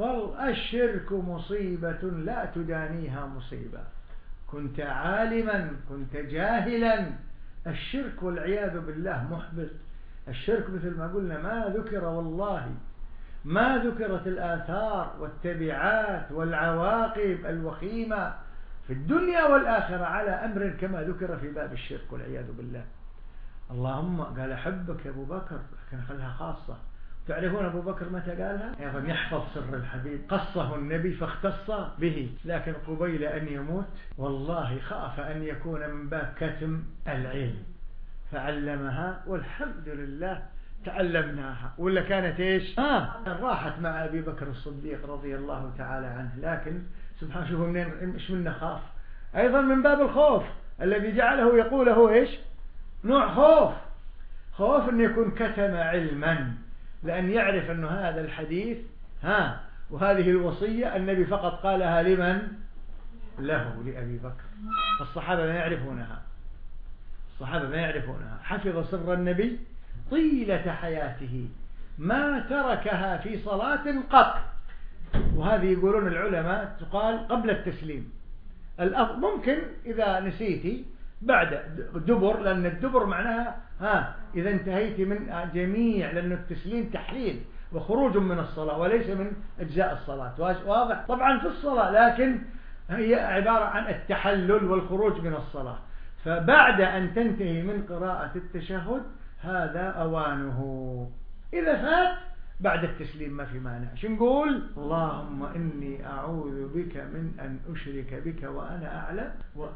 والشرك مصيبة لا تدانيها مصيبة، كنت عالما كنت جاهلا. الشرك والعياذ بالله محبط. الشرك مثل ما قلنا ما ذكر، والله ما ذكرت الآثار والتبعات والعواقب الوخيمة في الدنيا والآخرة على أمر كما ذكر في باب الشرك والعياذ بالله. اللهم قال أحبك يا أبو بكر، لكن خلها خاصة. تعرفون أبو بكر متى قالها؟ يعني يحفظ سر الحبيب، قصه النبي فاختص به، لكن قبيل أن يموت والله خاف أن يكون من باب كتم العلم فعلمها، والحمد لله تعلمناها، ولا كانت إيش؟ آه راحت مع أبي بكر الصديق رضي الله تعالى عنه. لكن سبحان، شوفوا منين إيش منا خاف. أيضا من باب الخوف الذي جعله يقوله إيش؟ نوع خوف، خوف أن يكون كتم علما، لأن يعرف أن هذا الحديث ها وهذه الوصية النبي فقط قالها لمن؟ له، لأبي بكر. الصحابة ما يعرفونها، الصحابة ما يعرفونها. حفظ سر النبي طيلة حياته، ما تركها في صلاة قط. وهذه يقولون العلماء تقال قبل التسليم. ممكن إذا نسيتي بعد دبر، لأن الدبر معناها ها إذا انتهيت من جميع، لأن التسليم تحليل وخروج من الصلاة وليس من أجزاء الصلاة، واضح؟ طبعا في الصلاة، لكن هي عبارة عن التحلل والخروج من الصلاة. فبعد أن تنتهي من قراءة التشهد هذا أوانه. إذا فات بعد التسليم ما في مانع. شو نقول؟ اللهم إني أعوذ بك من أن أشرك بك وأنا أعلم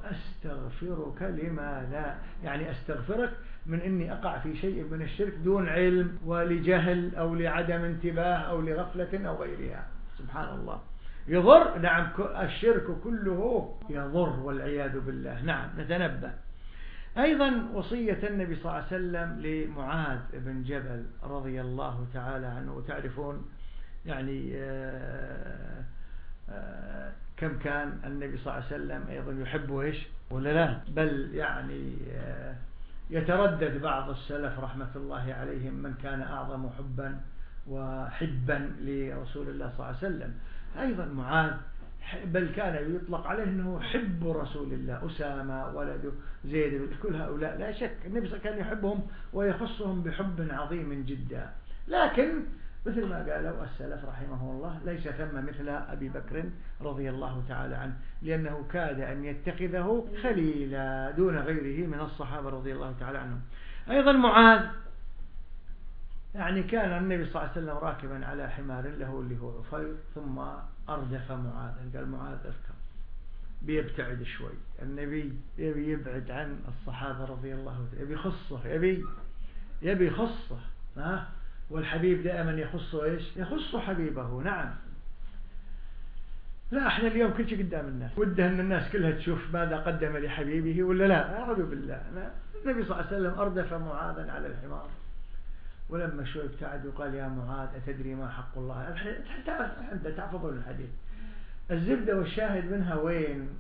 وأستغفرك لما لا، يعني أستغفرك من إني أقع في شيء من الشرك دون علم ولجهل أو لعدم انتباه أو لغفلة أو غيرها. سبحان الله. يضر، نعم، الشرك كله يضر والعياذ بالله. نعم، نتنبه. أيضا وصية النبي صلى الله عليه وسلم لمعاذ بن جبل رضي الله تعالى عنه. وتعرفون يعني آآ آآ كم كان النبي صلى الله عليه وسلم أيضا يحبه إيش ولا لا، بل يعني يتردد بعض السلف رحمة الله عليهم من كان أعظم حبا وحبا لرسول الله صلى الله عليه وسلم. أيضا معاذ بل كان يطلق عليه أنه حب رسول الله، أسامة ولده زيد، كل هؤلاء لا شك النبي كان يحبهم ويخصهم بحب عظيم جدا. لكن مثل ما قالوا السلف رحمه الله ليس ثم مثل أبي بكر رضي الله تعالى عنه، لأنه كاد أن يتخذه خليلا دون غيره من الصحابة رضي الله تعالى عنهم. أيضا معاذ يعني كان النبي صلى الله عليه وسلم راكبا على حمار له اللي هو عفير، ثم أردف معاذ، قال معاذ اركب، بيبتعد شوي. النبي يبي يبعد عن الصحابة رضي الله تعالى، يبي يخصه، يبي يبي يخصه ها. والحبيب دائما يخصه ايش؟ يخص حبيبه. نعم. لا احنا اليوم كل شيء قدام الناس، وده ان الناس كلها تشوف ماذا قدم لحبيبه ولا لا. اعوذ بالله. النبي صلى الله عليه وسلم اردف معاذا على الحمار، ولما شوي ابتعد وقال يا معاذ أتدري ما حق الله؟ أنت تحفظون الحديث. الزبدة والشاهد منها وين؟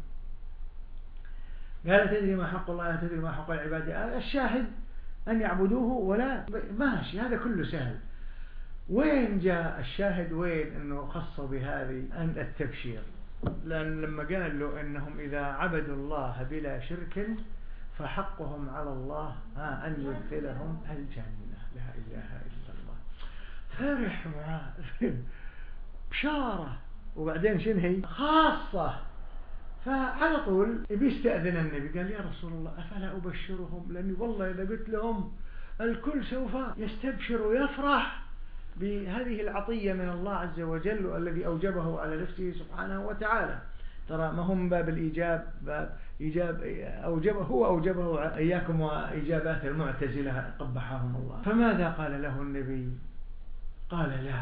قال أتدري ما حق الله؟ أتدري ما حق العباد؟ الشاهد أن يعبدوه ولا ماشي، هذا كله سهل. وين جاء الشاهد؟ وين أنه خص بهذه أن التبشير، لأن لما قال له أنهم إذا عبدوا الله بلا شرك فحقهم على الله أن يدخلهم الجنة. لا إله إلا الله. فرح معاذ بشارة، وبعدين شنو هي خاصة. فعلى طول بيستأذن النبي، قال يا رسول الله أفلا أبشرهم؟ لأني والله إذا قلت لهم الكل سوف يستبشر ويفرح بهذه العطية من الله عز وجل الذي أوجبه على نفسه سبحانه وتعالى. ترى ما هم باب الإيجاب، باب إيجاب أوجبه هو أوجبه إياكم وإجابات المعتزلة قبحهم الله. فماذا قال له النبي؟ قال لا،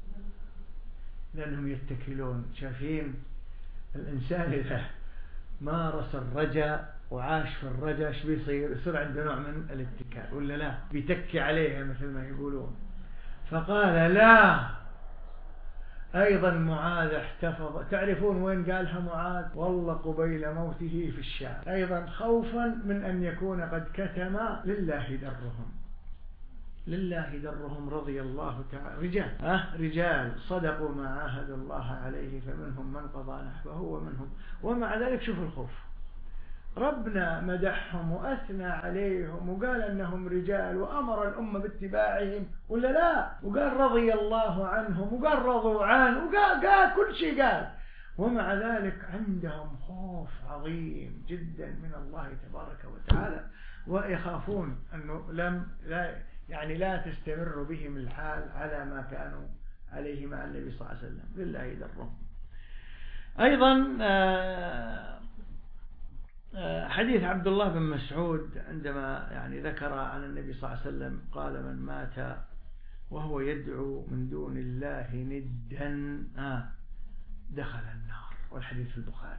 لأنهم يتكلون. شايفين الإنسان إذا مارس الرجاء وعاش في الرجاء ايش بيصير؟ يصير عنده نوع من الاتكال ولا لا؟ بيتكي عليها مثل ما يقولون. فقال لا. أيضا معاذ احتفظ. تعرفون وين قالها معاذ؟ والله قبيل موته في الشام، أيضا خوفا من أن يكون قد كتم لله درهم. لله درهم رضي الله تعالى. رجال أه رجال صدقوا ما عاهدوا الله عليه، فمنهم من قضى نحبه ومنهم. ومع ذلك شوف الخوف، ربنا مدحهم وأثنى عليهم وقال أنهم رجال وأمر الأمة باتباعهم ولا لا؟ وقال رضي الله عنهم وقال رضوا عنه وقال قال كل شيء قال. ومع ذلك عندهم خوف عظيم جدا من الله تبارك وتعالى، ويخافون أنه لم لا يعني لا تستمر بهم الحال على ما كانوا عليه مع النبي صلى الله عليه وسلم. لله درهم. أيضا آه حديث عبد الله بن مسعود عندما يعني ذكر عن النبي صلى الله عليه وسلم قال من مات وهو يدعو من دون الله ندا آه دخل النار، والحديث في البخاري.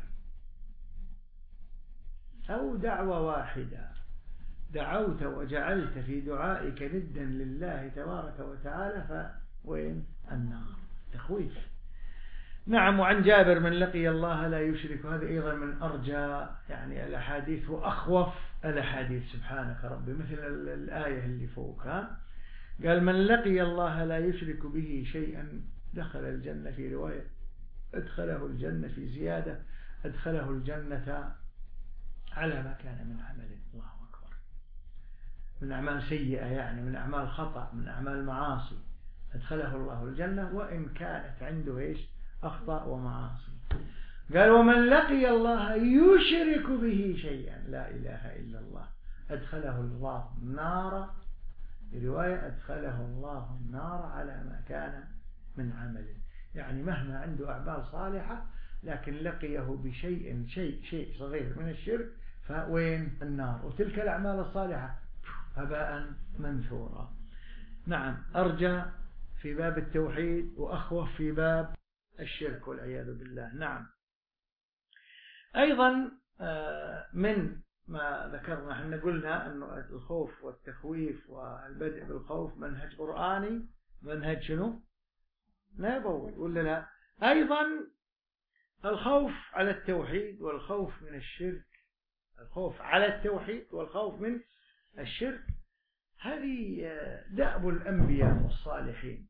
أو دعوة واحدة دعوت وجعلت في دعائك ندا لله تبارك وتعالى فوين؟ النار. تخويف. نعم. وعن جابر من لقي الله لا يشرك، هذا أيضا من أرجى يعني الأحاديث وأخوف الأحاديث. سبحانك ربي، مثل الآية اللي فوقها قال من لقي الله لا يشرك به شيئا دخل الجنة. في رواية أدخله الجنة، في زيادة أدخله الجنة على ما كان من عمل. الله أكبر. من أعمال سيئة يعني، من أعمال خطأ، من أعمال معاصي، أدخله الله الجنة وإن كانت عنده إيش؟ أخطاء ومعاصي. قال ومن لقي الله يشرك به شيئا لا إله إلا الله أدخله الله النار. في رواية أدخله الله النار على ما كان من عمل. يعني مهما عنده أعمال صالحة لكن لقيه بشيء شيء شيء صغير من الشرك فوين؟ النار. وتلك الأعمال الصالحة هباء منثورا. نعم. أرجى في باب التوحيد وأخوف في باب الشرك والعياذ بالله. نعم. أيضا من ما ذكرنا، احنا قلنا أنه الخوف والتخويف والبدء بالخوف منهج قرآني، منهج شنو؟ نبوي ولا لا؟ أيضا الخوف على التوحيد والخوف من الشرك، الخوف على التوحيد والخوف من الشرك، هذه دأب الأنبياء والصالحين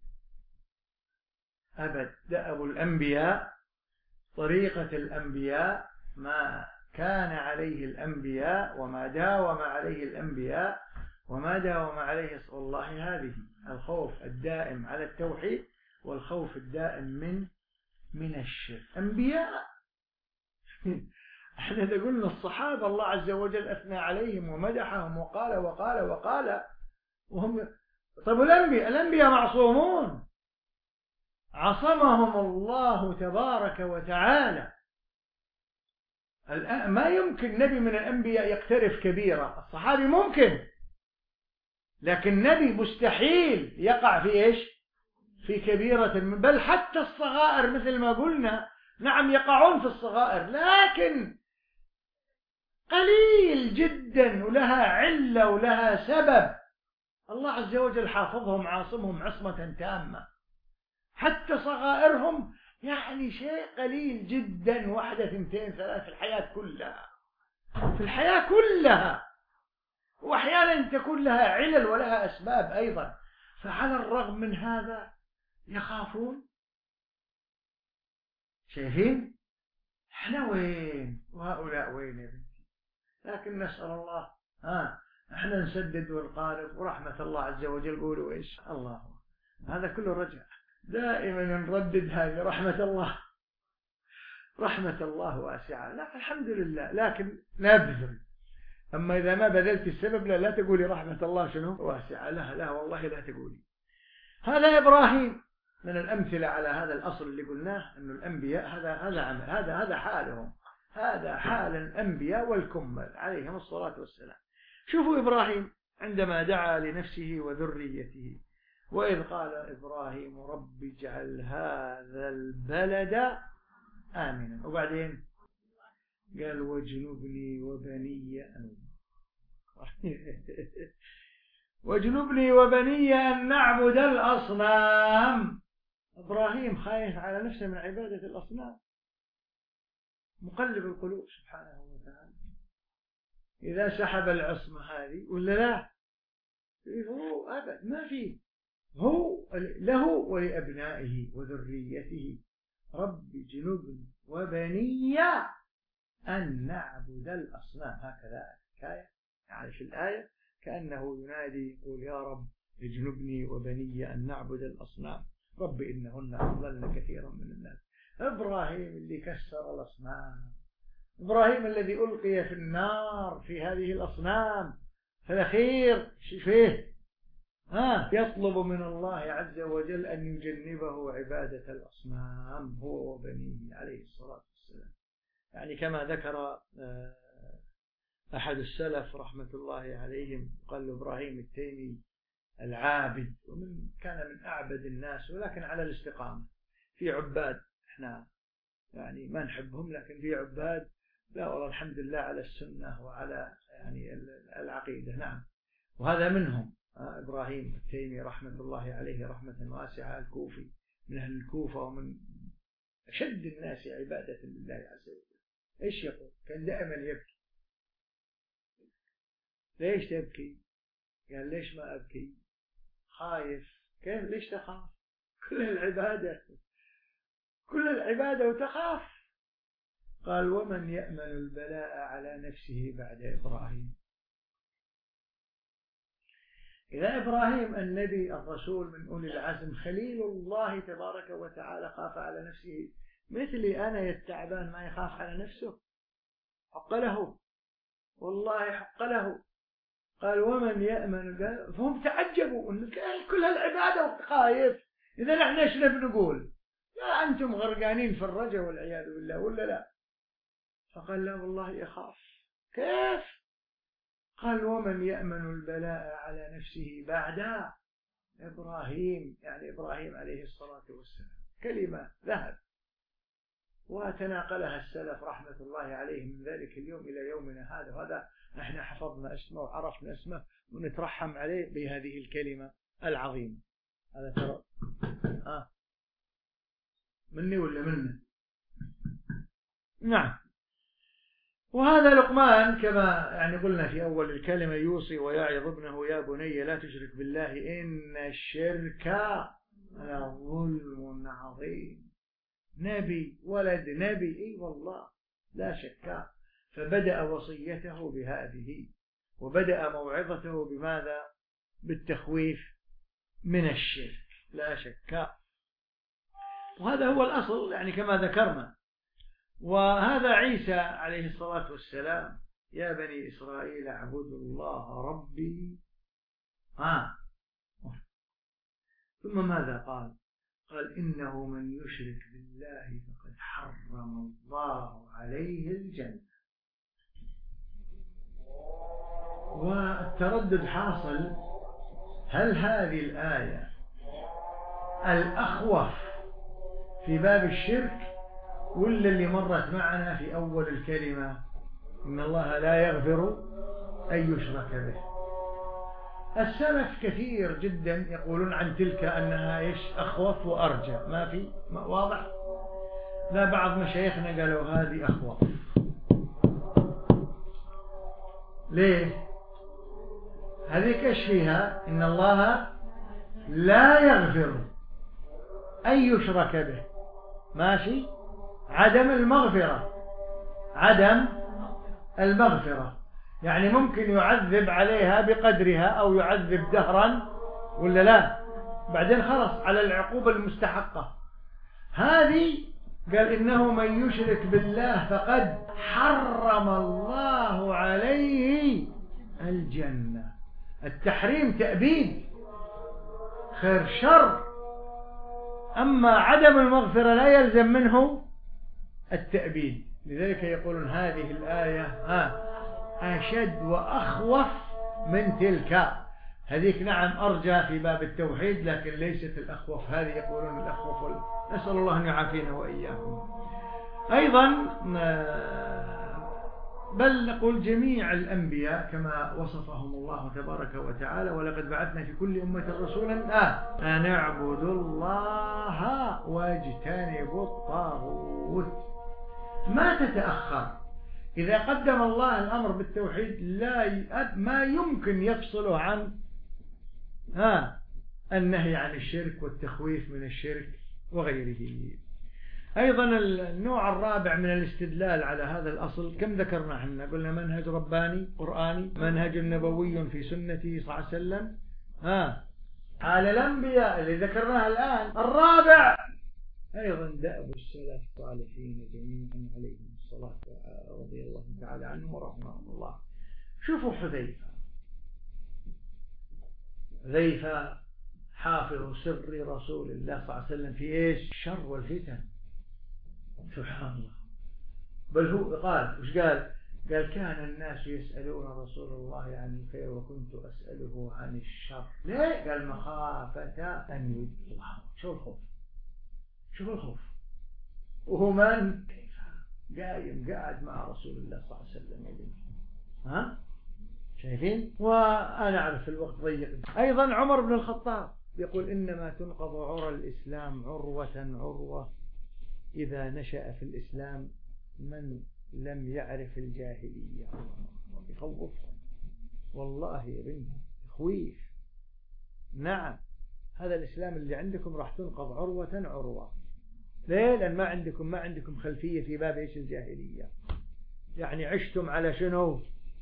أبد، دأب الأنبياء، طريقة الأنبياء، ما كان عليه الأنبياء وما داوم عليه الأنبياء وما داوم عليه صلى الله، هذه الخوف الدائم على التوحيد والخوف الدائم من من الشرك. أنبياء احنا إذا قلنا الصحابة الله عز وجل أثنى عليهم ومدحهم وقال وقال وقال وهم، طيب الأنبياء الأنبياء معصومون، عصمهم الله تبارك وتعالى. ما يمكن نبي من الأنبياء يقترف كبيرة، الصحابي ممكن، لكن نبي مستحيل يقع في إيش؟ في كبيرة، بل حتى الصغائر مثل ما قلنا، نعم يقعون في الصغائر لكن قليل جدا ولها علة ولها سبب، الله عز وجل حافظهم عاصمهم عصمة تامة، حتى صغائرهم يعني شيء قليل جدا، واحدة اثنتين ثلاث في الحياة كلها، في الحياة كلها، وأحيانا تكون لها علل ولها أسباب أيضا، فعلى الرغم من هذا يخافون. شايفين احنا وين وهؤلاء وين يا بنتي؟ لكن نسأل الله ها احنا نسدد ونقارب، ورحمة الله عز وجل قولوا ايش؟ الله، هذا كله رجع، دائما نردد هذه رحمة الله، رحمة الله واسعة، لا الحمد لله، لكن نبذل. أما إذا ما بذلت السبب لا, لا تقولي رحمة الله شنو واسعة، لا لا والله لا تقولي. هذا إبراهيم من الأمثلة على هذا الأصل اللي قلناه، أنه الأنبياء هذا هذا عمل، هذا هذا حالهم، هذا حال الأنبياء والكمل عليهم الصلاة والسلام. شوفوا إبراهيم عندما دعا لنفسه وذريته، وإذ قال إبراهيم رب اجعل هذا البلد آمنا، وبعدين قال واجنبني وبني أن واجنبني وبني أن نعبد الأصنام. إبراهيم خايف على نفسه من عبادة الأصنام، مقلب القلوب سبحانه وتعالى، إذا سحب العصمة هذه ولا لا؟ هو أبد ما فيه، هو له ولأبنائه وذريته رب جنبني وبني أن نعبد الأصنام، هكذا الحكاية يعني في الآية كأنه ينادي يقول يا رب اجنبني وبني أن نعبد الأصنام، رب إنهن أضلن كثيرا من الناس. إبراهيم اللي كسر الأصنام، إبراهيم الذي ألقي في النار في هذه الأصنام، في الأخير فيه آه يطلب من الله عز وجل أن يجنبه عبادة الأصنام هو وبنيه عليه الصلاة والسلام. يعني كما ذكر أحد السلف رحمة الله عليهم، قال إبراهيم التيمي العابد، ومن كان من أعبد الناس ولكن على الاستقامة، في عباد احنا يعني ما نحبهم، لكن في عباد لا والله الحمد لله على السنة وعلى يعني العقيدة، نعم، وهذا منهم إبراهيم التيمي رحمة الله عليه رحمة واسعة، الكوفي من أهل الكوفة ومن أشد الناس عبادة لله عز وجل. إيش يقول؟ كان دائما يبكي. ليش تبكي؟ قال ليش ما أبكي؟ خايف. كيف ليش تخاف؟ كل العبادة كل العبادة وتخاف. قال ومن يأمن البلاء على نفسه بعد إبراهيم. إذا إبراهيم النبي الرسول من أولي العزم خليل الله تبارك وتعالى خاف على نفسه، مثلي أنا التعبان ما يخاف على نفسه؟ حق له والله، حق له. قال ومن يأمن، فهم تعجبوا أن كل هالعبادة وخايف، إذا نحن إيش بنقول؟ لا أنتم غرقانين في الرجا والعياذ بالله ولا لا؟ فقال لا والله يخاف. كيف؟ قال ومن يأمن البلاء على نفسه بعد إبراهيم، يعني إبراهيم عليه الصلاة والسلام، كلمة ذهب وتناقلها السلف رحمة الله عليهم من ذلك اليوم إلى يومنا هذا. وهذا نحن حفظنا اسمه وعرفنا اسمه ونترحم عليه بهذه الكلمة العظيمة. هذا ترى آه مني ولا منه؟ نعم. وهذا لقمان كما يعني قلنا في أول الكلمة يوصي ويعظ ابنه يا بني لا تشرك بالله إن الشرك لظلم عظيم. نبي ولد نبي اي والله لا شك. فبدأ وصيته بهذه وبدأ موعظته بماذا؟ بالتخويف من الشرك لا شك. وهذا هو الأصل يعني كما ذكرنا. وهذا عيسى عليه الصلاة والسلام يا بني إسرائيل اعبدوا الله ربي ها آه. ثم ماذا قال؟ قال إنه من يشرك بالله فقد حرم الله عليه الجنة. والتردد حاصل، هل هذه الآية الأخوف في باب الشرك ولا اللي مرت معنا في أول الكلمة إن الله لا يغفر أن يشرك به؟ السلف كثير جدا يقولون عن تلك أنها إيش أخوف وأرجى، ما في ما واضح؟ لا بعض مشايخنا قالوا هذه أخوف. ليه؟ هذه كش فيها إن الله لا يغفر أن يشرك به، ماشي؟ عدم المغفرة، عدم المغفرة يعني ممكن يعذب عليها بقدرها أو يعذب دهرا ولا لا، بعدين خلص على العقوبة المستحقة. هذه قال إنه من يشرك بالله فقد حرم الله عليه الجنة. التحريم تأبيد خير شر، أما عدم المغفرة لا يلزم منه التأبيد. لذلك يقولون هذه الآية ها أشد وأخوف من تلك. هذيك نعم أرجى في باب التوحيد لكن ليست الأخوف، هذه يقولون الأخوف وال... نسأل الله أن يعافينا وإياكم. أيضا بل نقول جميع الأنبياء كما وصفهم الله تبارك وتعالى ولقد بعثنا في كل أمة رسولا آه أن اعبدوا الله واجتنبوا الطاغوت. ما تتأخر إذا قدم الله الأمر بالتوحيد لا ما يمكن يفصله عن ها النهي عن الشرك والتخويف من الشرك وغيره. أيضا النوع الرابع من الاستدلال على هذا الأصل كم ذكرنا احنا؟ قلنا منهج رباني قرآني، منهج نبوي في سنته صلى الله عليه وسلم، ها على الأنبياء اللي ذكرناها الآن. الرابع أيضا دأب السلف الصالحين جميعا عليهم الصلاة رضي الله تعالى عنهم ورحمهم الله. شوفوا حذيفة، حذيفة حافظ سر رسول الله صلى الله عليه وسلم في إيش؟ الشر والفتن. سبحان الله. بل هو قال وش قال؟ قال كان الناس يسألون رسول الله عن الخير وكنت أسأله عن الشر. ليه؟ قال مخافة أن يدخلها. شو الخوف؟ شوف الخوف. وهو من قايم قاعد مع رسول الله صلى الله عليه وسلم. ها شايفين؟ وأنا أعرف الوقت ضيق. أيضا عمر بن الخطاب يقول إنما تنقض عرى الإسلام عروة عروة إذا نشأ في الإسلام من لم يعرف الجاهلية. يخوف والله يا بني، خويف. نعم هذا الإسلام اللي عندكم راح تنقض عروة عروة. ليه؟ لأن ما عندكم ما عندكم خلفية في باب إيش الجاهلية. يعني عشتم على شنو؟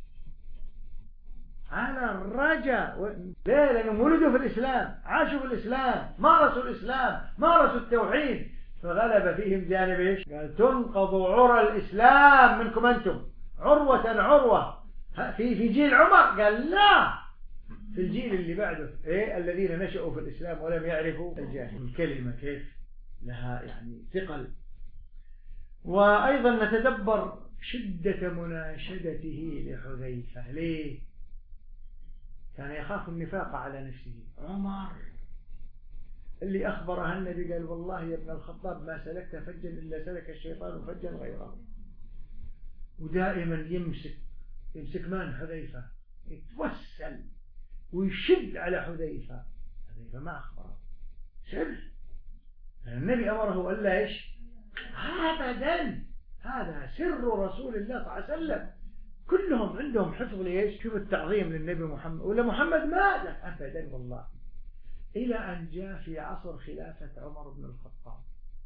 على الرجاء. ليه؟ لأنهم ولدوا في الإسلام، عاشوا في الإسلام، مارسوا الإسلام، مارسوا التوحيد، فغلب فيهم جانب إيش؟ قال تنقض عرى الإسلام منكم أنتم عروة عروة. في في جيل عمر قال لا، في الجيل اللي بعده إيه؟ الذين نشأوا في الإسلام ولم يعرفوا الجاهل. الكلمة كيف لها يعني ثقل. وأيضا نتدبر شدة مناشدته لحذيفة. ليه؟ كان يخاف النفاق على نفسه. عمر اللي أخبرها النبي قال والله يا ابن الخطاب ما سلكت فجا إلا سلك الشيطان فجا غيره. ودائما يمسك يمسك من حذيفة، يتوسل ويشد على حذيفة. حذيفة ما أخبره سر، النبي أمره ألا إيش أبدا، هذا سر رسول الله صلى الله عليه وسلم. كلهم عندهم حفظ ليش؟ شوف التعظيم للنبي محمد، ولا محمد ماذا أبدا والله. إلى أن جاء في عصر خلافة عمر بن الخطاب،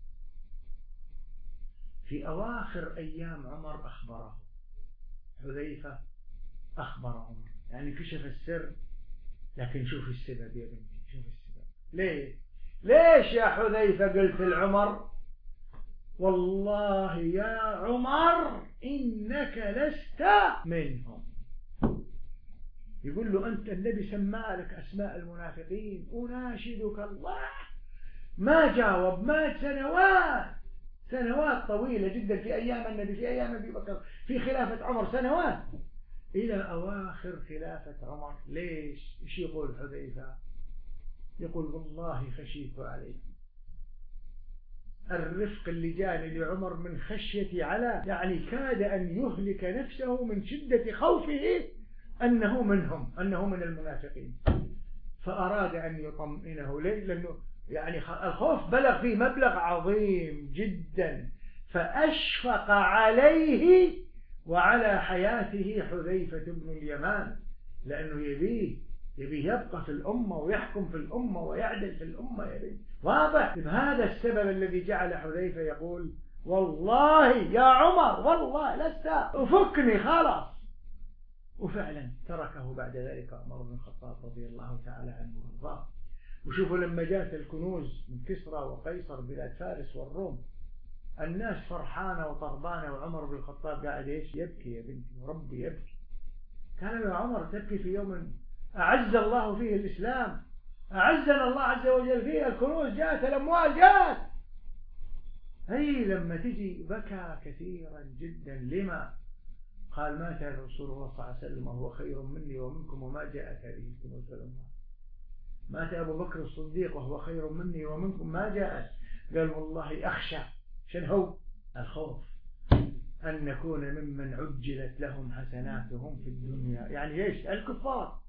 في أواخر أيام عمر أخبره حذيفة، أخبر عمر، يعني كشف السر. لكن شوف السبب يا بنتي، شوف السبب. ليه؟ ليش يا حذيفة قلت لعمر والله يا عمر إنك لست منهم؟ يقول له أنت النبي سمى لك أسماء المنافقين، أناشدك الله ما جاوب، مات سنوات سنوات طويلة جدا في أيام النبي، في أيام أبي بكر، في خلافة عمر سنوات، إلى أواخر خلافة عمر. ليش؟ إيش يقول حذيفة؟ يقول والله خشيت عليه، الرفق اللي جاني لعمر من خشيتي على، يعني كاد أن يهلك نفسه من شدة خوفه أنه منهم، أنه من المنافقين، فأراد أن يطمئنه. ليه؟ لأنه يعني الخوف بلغ فيه مبلغ عظيم جدا، فأشفق عليه وعلى حياته حذيفة بن اليمان، لأنه يبيه يبيه يبقى في الأمة ويحكم في الأمة ويعدل في الأمة. يبيه واضح. هذا السبب الذي جعل حذيفة يقول والله يا عمر والله لست، أفكني خلاص. وفعلا تركه بعد ذلك عمر بن الخطاب رضي الله تعالى عنه وارضاه. وشوفوا لما جاءت الكنوز من كسرى وقيصر بلاد فارس والروم، الناس فرحانة وطربانة، وعمر بن الخطاب قاعد ايش؟ يبكي يا بنتي، وربي يبكي. قال يا عمر تبكي في يوم أعز الله فيه الإسلام، أعزنا الله عز وجل فيه، الكنوز جاءت، الأموال جاءت. هي لما تجي بكى كثيرا جدا. لما؟ قال مات رسول الله صلى الله عليه وسلم وهو خير مني ومنكم وما جاءت هذه الكنوز والأموال. مات أبو بكر الصديق وهو خير مني ومنكم ما جاءت. قال والله أخشى، شن هو الخوف، أن نكون ممن عجلت لهم حسناتهم في الدنيا. يعني إيش؟ الكفار.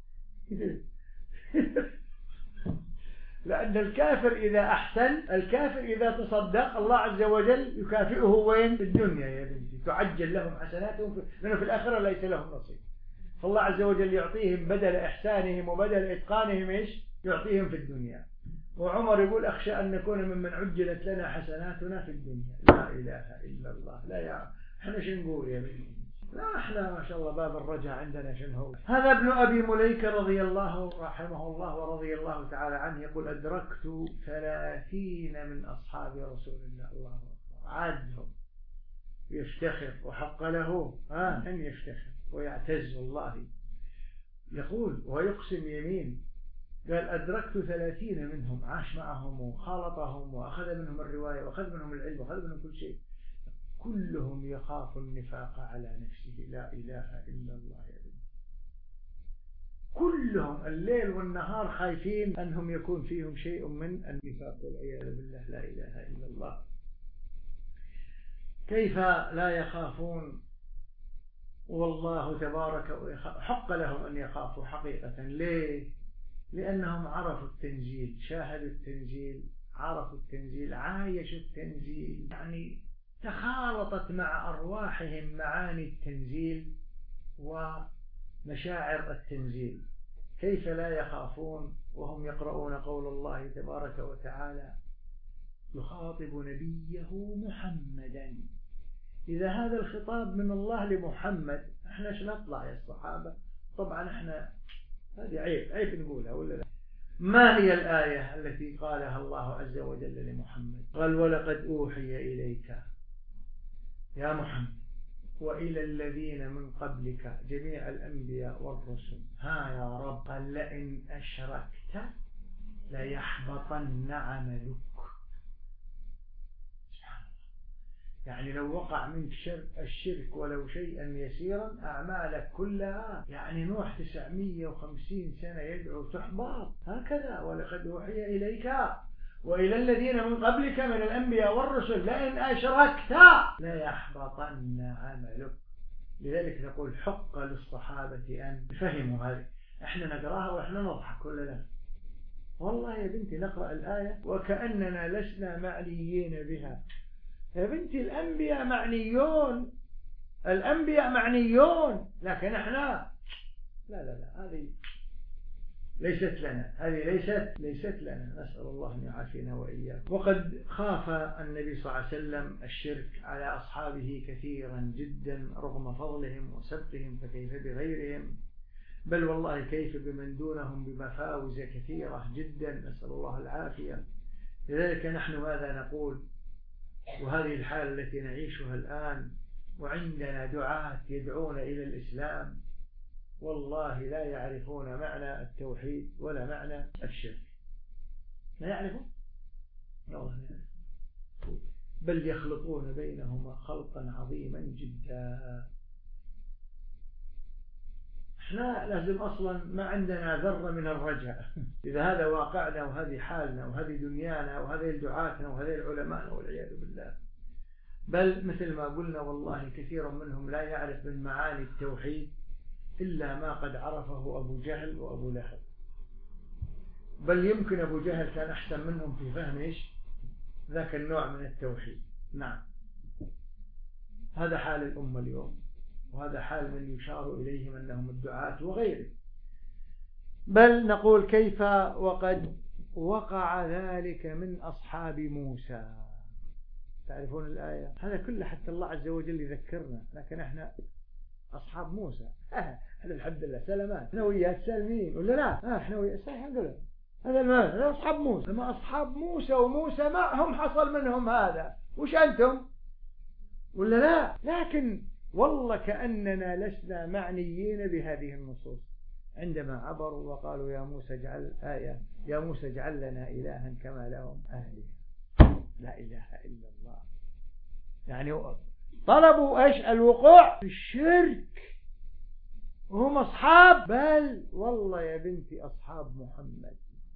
لأن الكافر إذا أحسن، الكافر إذا تصدق الله عز وجل يكافئه وين؟ في الدنيا يا بنتي، تعجل لهم حسناتهم في... لأنه في الآخرة ليس لهم نصيب، فالله عز وجل يعطيهم بدل إحسانهم وبدل إتقانهم إيش؟ يعطيهم في الدنيا. وعمر يقول أخشى أن نكون ممن عجلت لنا حسناتنا في الدنيا. لا إله إلا الله. لا يا احنا شو نقول يا بنتي؟ لا احنا ما شاء الله باب الرجاء عندنا شنو هو. هذا ابن أبي مليكة رضي الله رحمه الله ورضي الله تعالى عنه يقول أدركت ثلاثين من أصحاب رسول الله. الله أكبر، عادهم، يفتخر وحق له ها أن يفتخر ويعتز. والله يقول ويقسم يمين، قال أدركت ثلاثين منهم، عاش معهم وخالطهم وأخذ منهم الرواية وأخذ منهم العلم وأخذ منهم كل شيء، كلهم يخاف النفاق على نفسه. لا إله إلا الله يا بني، كلهم الليل والنهار خايفين أنهم يكون فيهم شيء من النفاق والعياذ بالله. لا إله إلا الله. كيف لا يخافون؟ والله تبارك حق لهم أن يخافوا حقيقة. ليه؟ لأنهم عرفوا التنزيل، شاهدوا التنزيل، عرفوا التنزيل، عايشوا التنزيل، يعني تخالطت مع أرواحهم معاني التنزيل ومشاعر التنزيل. كيف لا يخافون وهم يقرؤون قول الله تبارك وتعالى يخاطب نبيه محمدا؟ إذا هذا الخطاب من الله لمحمد، احنا ايش نطلع يا الصحابة؟ طبعا احنا هذه عيب عيب نقولها ولا لا؟ ما هي الآية التي قالها الله عز وجل لمحمد؟ قال ولقد أوحي إليك يا محمد وإلى الذين من قبلك جميع الأنبياء والرسل ها يا رب قال لئن أشركت ليحبطن عملك. يعني لو وقع منك الشرك ولو شيئا يسيرا أعمالك كلها. يعني نوح تسعمية وخمسين سنة يدعو تحبط هكذا. ولقد أوحي إليك وإلى الذين من قبلك من الأنبياء والرسل لئن أشركت ليحبطن عملك. لذلك نقول حق للصحابة أن فهموا هذه. احنا نقراها واحنا نضحك ولا لا؟ والله يا بنتي نقرأ الآية وكأننا لسنا معنيين بها. يا بنتي الأنبياء معنيون، الأنبياء معنيون، لكن احنا لا لا لا هذه ليست لنا، هذه ليست ليست لنا. نسأل الله أن يعافينا وإياكم. وقد خاف النبي صلى الله عليه وسلم الشرك على أصحابه كثيرا جدا رغم فضلهم وسبقهم، فكيف بغيرهم؟ بل والله كيف بمن دونهم بمفاوز كثيرة جدا، نسأل الله العافية. لذلك نحن ماذا نقول؟ وهذه الحالة التي نعيشها الآن وعندنا دعاة يدعون إلى الإسلام والله لا يعرفون معنى التوحيد ولا معنى الشرك، لا يعرفون، والله لا يعرفون، بل يخلطون بينهما خلطا عظيما جدا. احنا لازم اصلا ما عندنا ذرة من الرجاء اذا هذا واقعنا وهذه حالنا وهذه دنيانا وهذه دعاتنا وهذه العلماء والعياذ بالله. بل مثل ما قلنا والله كثير منهم لا يعرف من معاني التوحيد إلا ما قد عرفه أبو جهل وأبو لهب، بل يمكن أبو جهل كان أحسن منهم في فهم إيش ذاك النوع من التوحيد. نعم، هذا حال الأمة اليوم، وهذا حال من يشار إليهم أنهم الدعاة وغيره. بل نقول كيف وقد وقع ذلك من أصحاب موسى. تعرفون الآية هذا كله حتى الله عز وجل يذكرنا، لكن احنا أصحاب موسى هذا الحمد لله سلامات، احنا وياه سالمين ولا لا؟ احنا وياه الحمد لله. هذا المال هذا أصحاب موسى. لما أصحاب موسى وموسى معهم حصل منهم هذا، وش أنتم ولا لا؟ لكن والله كأننا لسنا معنيين بهذه النصوص عندما عبروا وقالوا يا موسى اجعل آية، يا موسى اجعل لنا إلها كما لهم آلهة. لا إله إلا الله. يعني طلبوا ايش؟ الوقوع في الشرك وهم أصحاب، بل والله يا بنتي أصحاب محمد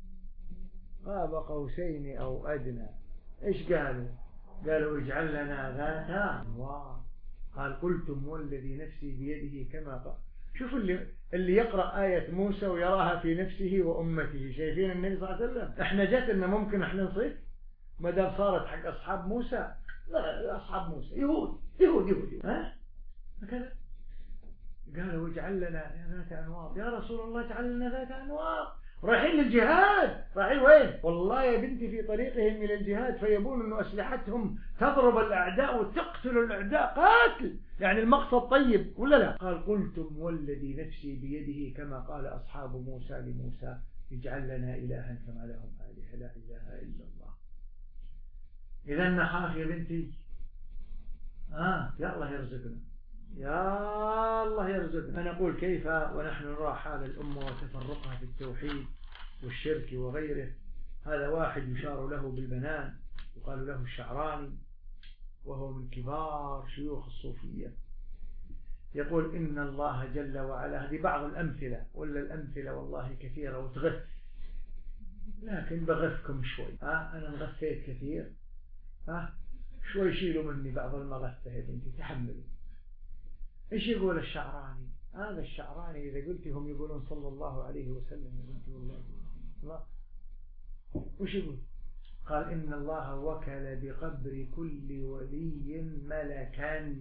قاب قوسين أو أدنى. إيش قالوا؟ قالوا اجعل لنا ذات أنواط. قال قلتم والذي نفسي بيده كما قال. شوفوا اللي, اللي يقرأ آية موسى ويراها في نفسه وأمته. شايفين النبي صلى الله عليه وسلم؟ احنا جات إن ممكن احنا نصير ما دام صارت حق أصحاب موسى. لا، أصحاب موسى يهود يهود يهود ها هكذا. قالوا اجعل لنا ذات أنواط. يا رسول الله اجعل لنا ذات أنواط. رايحين للجهاد، رايحين وين؟ والله يا بنتي في طريقهم إلى الجهاد فيبون أن أسلحتهم تضرب الأعداء وتقتل الأعداء قاتل، يعني المقصد طيب ولا لا؟ قال قلتم والذي نفسي بيده كما قال أصحاب موسى لموسى اجعل لنا إلها كما لهم آلهة. لا إله إلا الله. إذا نخاف يا بنتي. آه يا الله يرزقنا، يا الله يرزقنا. فنقول كيف ونحن نرى حال الأمة وتفرقها في التوحيد والشرك وغيره. هذا واحد يشار له بالبنان يقال له الشعراني، وهو من كبار شيوخ الصوفية، يقول إن الله جل وعلا. هذه بعض الأمثلة، ولا الأمثلة والله كثيرة وتغث، لكن بغثكم شوي. ها أنا انغثيت كثير، ها شوي شيلوا مني بعض المغثة يا بنتي، تحملوا. إيش يقول الشعراني؟ هذا الشعراني إذا قلت هم يقولون صلى الله عليه وسلم يا بنتي والله الله. وش يقول؟ قال إن الله وكل بقبر كل ولي ملكا.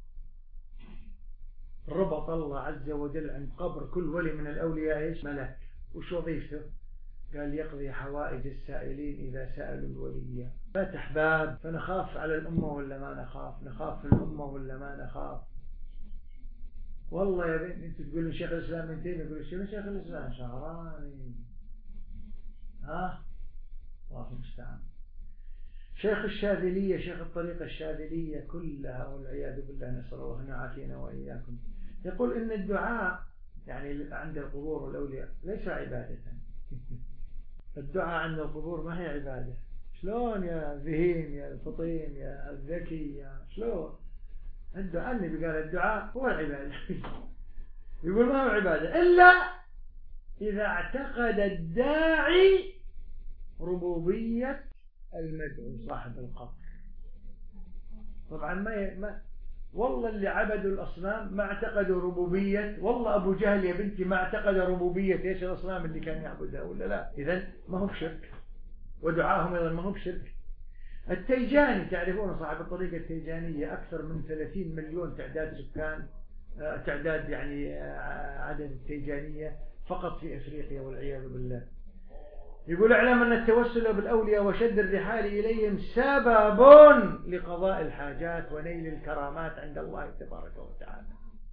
ربط الله عز وجل عند قبر كل ولي من الأولياء إيش؟ ملك. وش وظيفته؟ قال يقضي حوائج السائلين إذا سألوا الولي. فتح باب. فنخاف على الأمة ولا ما نخاف؟ نخاف في الأمة ولا ما نخاف؟ والله يا بنت انت تقول شيخ الإسلام ابن تيمية، يقول شيخ شيخ الإسلام شعراني. ها الله المستعان. شيخ الشاذلية، شيخ الطريقة الشاذلية كلها والعياذ بالله، نسأل الله أن يعافينا وإياكم. يقول إن الدعاء يعني عند القبور والأولياء ليس عبادة. الدعاء عند القبور ما هي عبادة. شلون يا ذهين يا الفطين يا الذكي يا شلون؟ الدعاء النبي قال الدعاء هو العبادة. يقول ما هو عبادة إلا إذا اعتقد الداعي ربوبية المدعو صاحب القبر. طبعا ما, ما والله اللي عبدوا الأصنام ما اعتقدوا ربوبية، والله أبو جهل يا بنتي ما اعتقد ربوبية إيش الأصنام اللي كان يعبدها ولا لا. إذن ما هو بشرك، ودعاهم أيضا ما هو بشرك. التيجاني تعرفون صاحب الطريقة التيجانية أكثر من ثلاثين مليون تعداد سكان، تعداد يعني عدد التيجانية فقط في أفريقيا والعياذ بالله. يقول اعلم أن التوسل بالأولياء وشد الرحال إليهم سبب لقضاء الحاجات ونيل الكرامات عند الله تبارك وتعالى.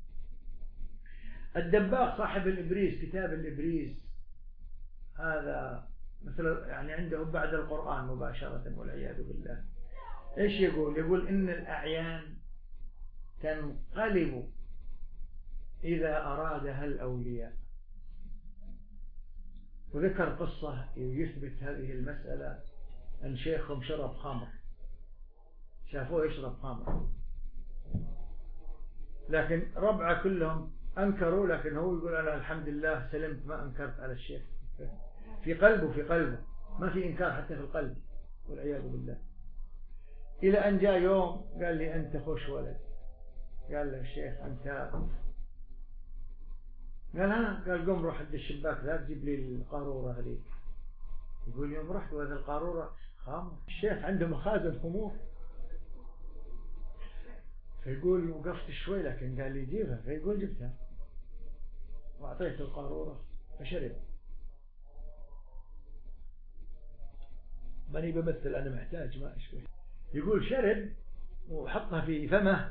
الدباغ صاحب الإبريز، كتاب الإبريز هذا مثل يعني عنده بعد القرآن مباشرة والعياذ بالله. إيش يقول؟ يقول إن الأعيان تنقلب إذا أرادها الأولياء. وذكر قصة يثبت هذه المسألة أن شيخهم شرب خمر، شافوه يشرب خمر، لكن ربعه كلهم أنكروا، لكن هو يقول أنا الحمد لله سلمت ما أنكرت على الشيخ. في قلبه في قلبه ما في إنكار حتى في القلب والعياذ بالله. إلى أن جاء يوم قال لي أنت خوش ولد. قال له الشيخ أنت، قال ها، قال قم روح عند الشباك ذا تجيب لي القارورة هذيك. يقول يوم رحت وهذا القارورة خمر، الشيخ عنده مخازن خمور. فيقول وقفت شوي لكن قال لي جيبها، فيقول جبتها وأعطيت القارورة فشرب. ماني بمثل أنا محتاج ماء شوي. يقول شرب وحطها في فمه،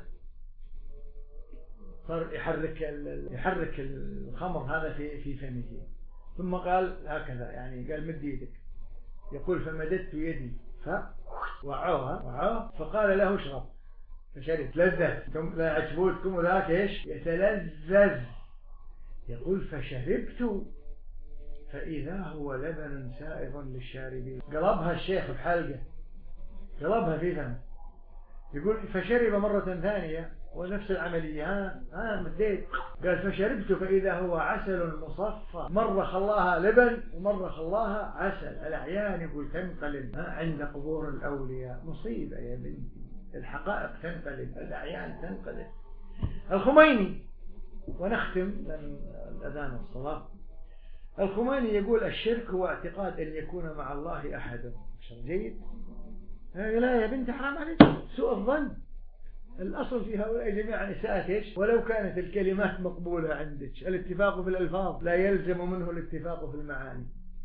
صار يحرك يحرك الخمر هذا في في فمه، ثم قال هكذا يعني قال مد يدك. يقول فمددت يدي فوعوها وعوه فقال له اشرب فشرب. لذة لا عجبوتكم ذاك ايش يتلذذ. يقول فشربت فإذا هو لبن سائغ للشاربين. قلبها الشيخ بحلقة، قلبها في فمه. يقول فشرب مرة ثانية ونفس العملية، ها ها مديت. قال فشربت فإذا هو عسل مصفى، مرة خلاها لبن ومرة خلاها عسل. الأعيان يقول تنقلب عند قبور الأولياء. مصيبة يا بنتي، الحقائق تنقلب، الأعيان تنقلب. الخميني، ونختم من الأذان والصلاة. الخميني يقول الشرك هو اعتقاد أن يكون مع الله أحد. جيد؟ لا يا بنت حرام عليك، سوء الظن. الأصل في هؤلاء جميعا إساءة إيش؟ ولو كانت الكلمات مقبولة عندك. الاتفاق في الألفاظ لا يلزم منه الاتفاق في المعاني.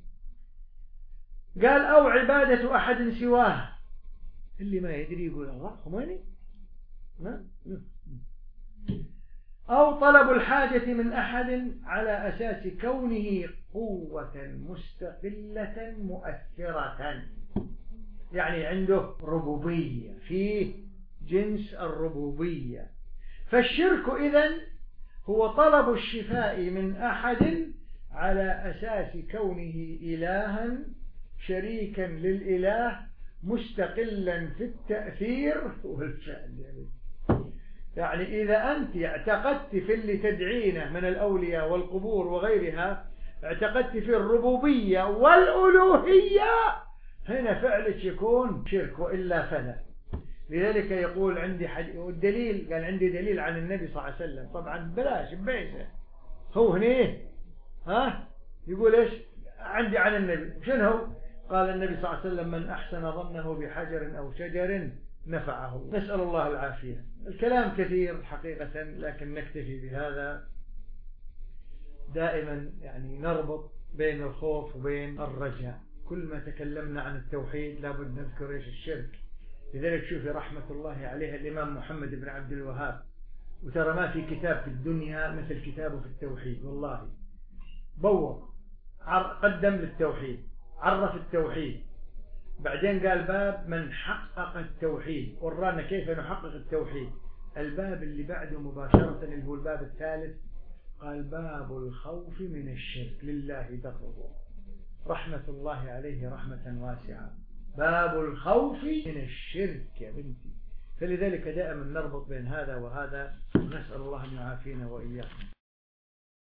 قال أو عبادة أحد سواه. اللي ما يدري يقول الله خميني. أو طلب الحاجة من أحد على أساس كونه قوة مستقلة مؤثرة، يعني عنده ربوبية، فيه جنس الربوبية. فالشرك إذن هو طلب الشفاء من أحد على أساس كونه إلها شريكا للإله مستقلا في التأثير والفعل. يعني إذا أنت اعتقدت في اللي تدعينه من الأولياء والقبور وغيرها، اعتقدت في الربوبية والألوهية، هنا فعلك يكون شرك وإلا فلا. لذلك يقول عندي حديث، والدليل قال عندي دليل عن النبي صلى الله عليه وسلم. طبعا بلاش ببيسه هو هنا ها يقول ايش عندي عن النبي. شنو هو؟ قال النبي صلى الله عليه وسلم من أحسن ظنه بحجر أو شجر نفعه. نسأل الله العافية. الكلام كثير حقيقة لكن نكتفي بهذا. دائما يعني نربط بين الخوف وبين الرجاء. كل ما تكلمنا عن التوحيد لابد نذكر ايش الشرك. لذلك شوفي رحمة الله عليه الإمام محمد بن عبد الوهاب، وترى ما في كتاب في الدنيا مثل كتابه في التوحيد. والله بوّر قدم للتوحيد، عرف التوحيد، بعدين قال باب من حقق التوحيد، ورانا كيف نحقق التوحيد. الباب اللي بعده مباشرة اللي هو الباب الثالث قال باب الخوف من الشرك لله دره. رحمة الله عليه رحمة واسعة. باب الخوف من الشرك يا بنتي. فلذلك دائما نربط بين هذا وهذا، ونسأل الله أن يعافينا وإياكم.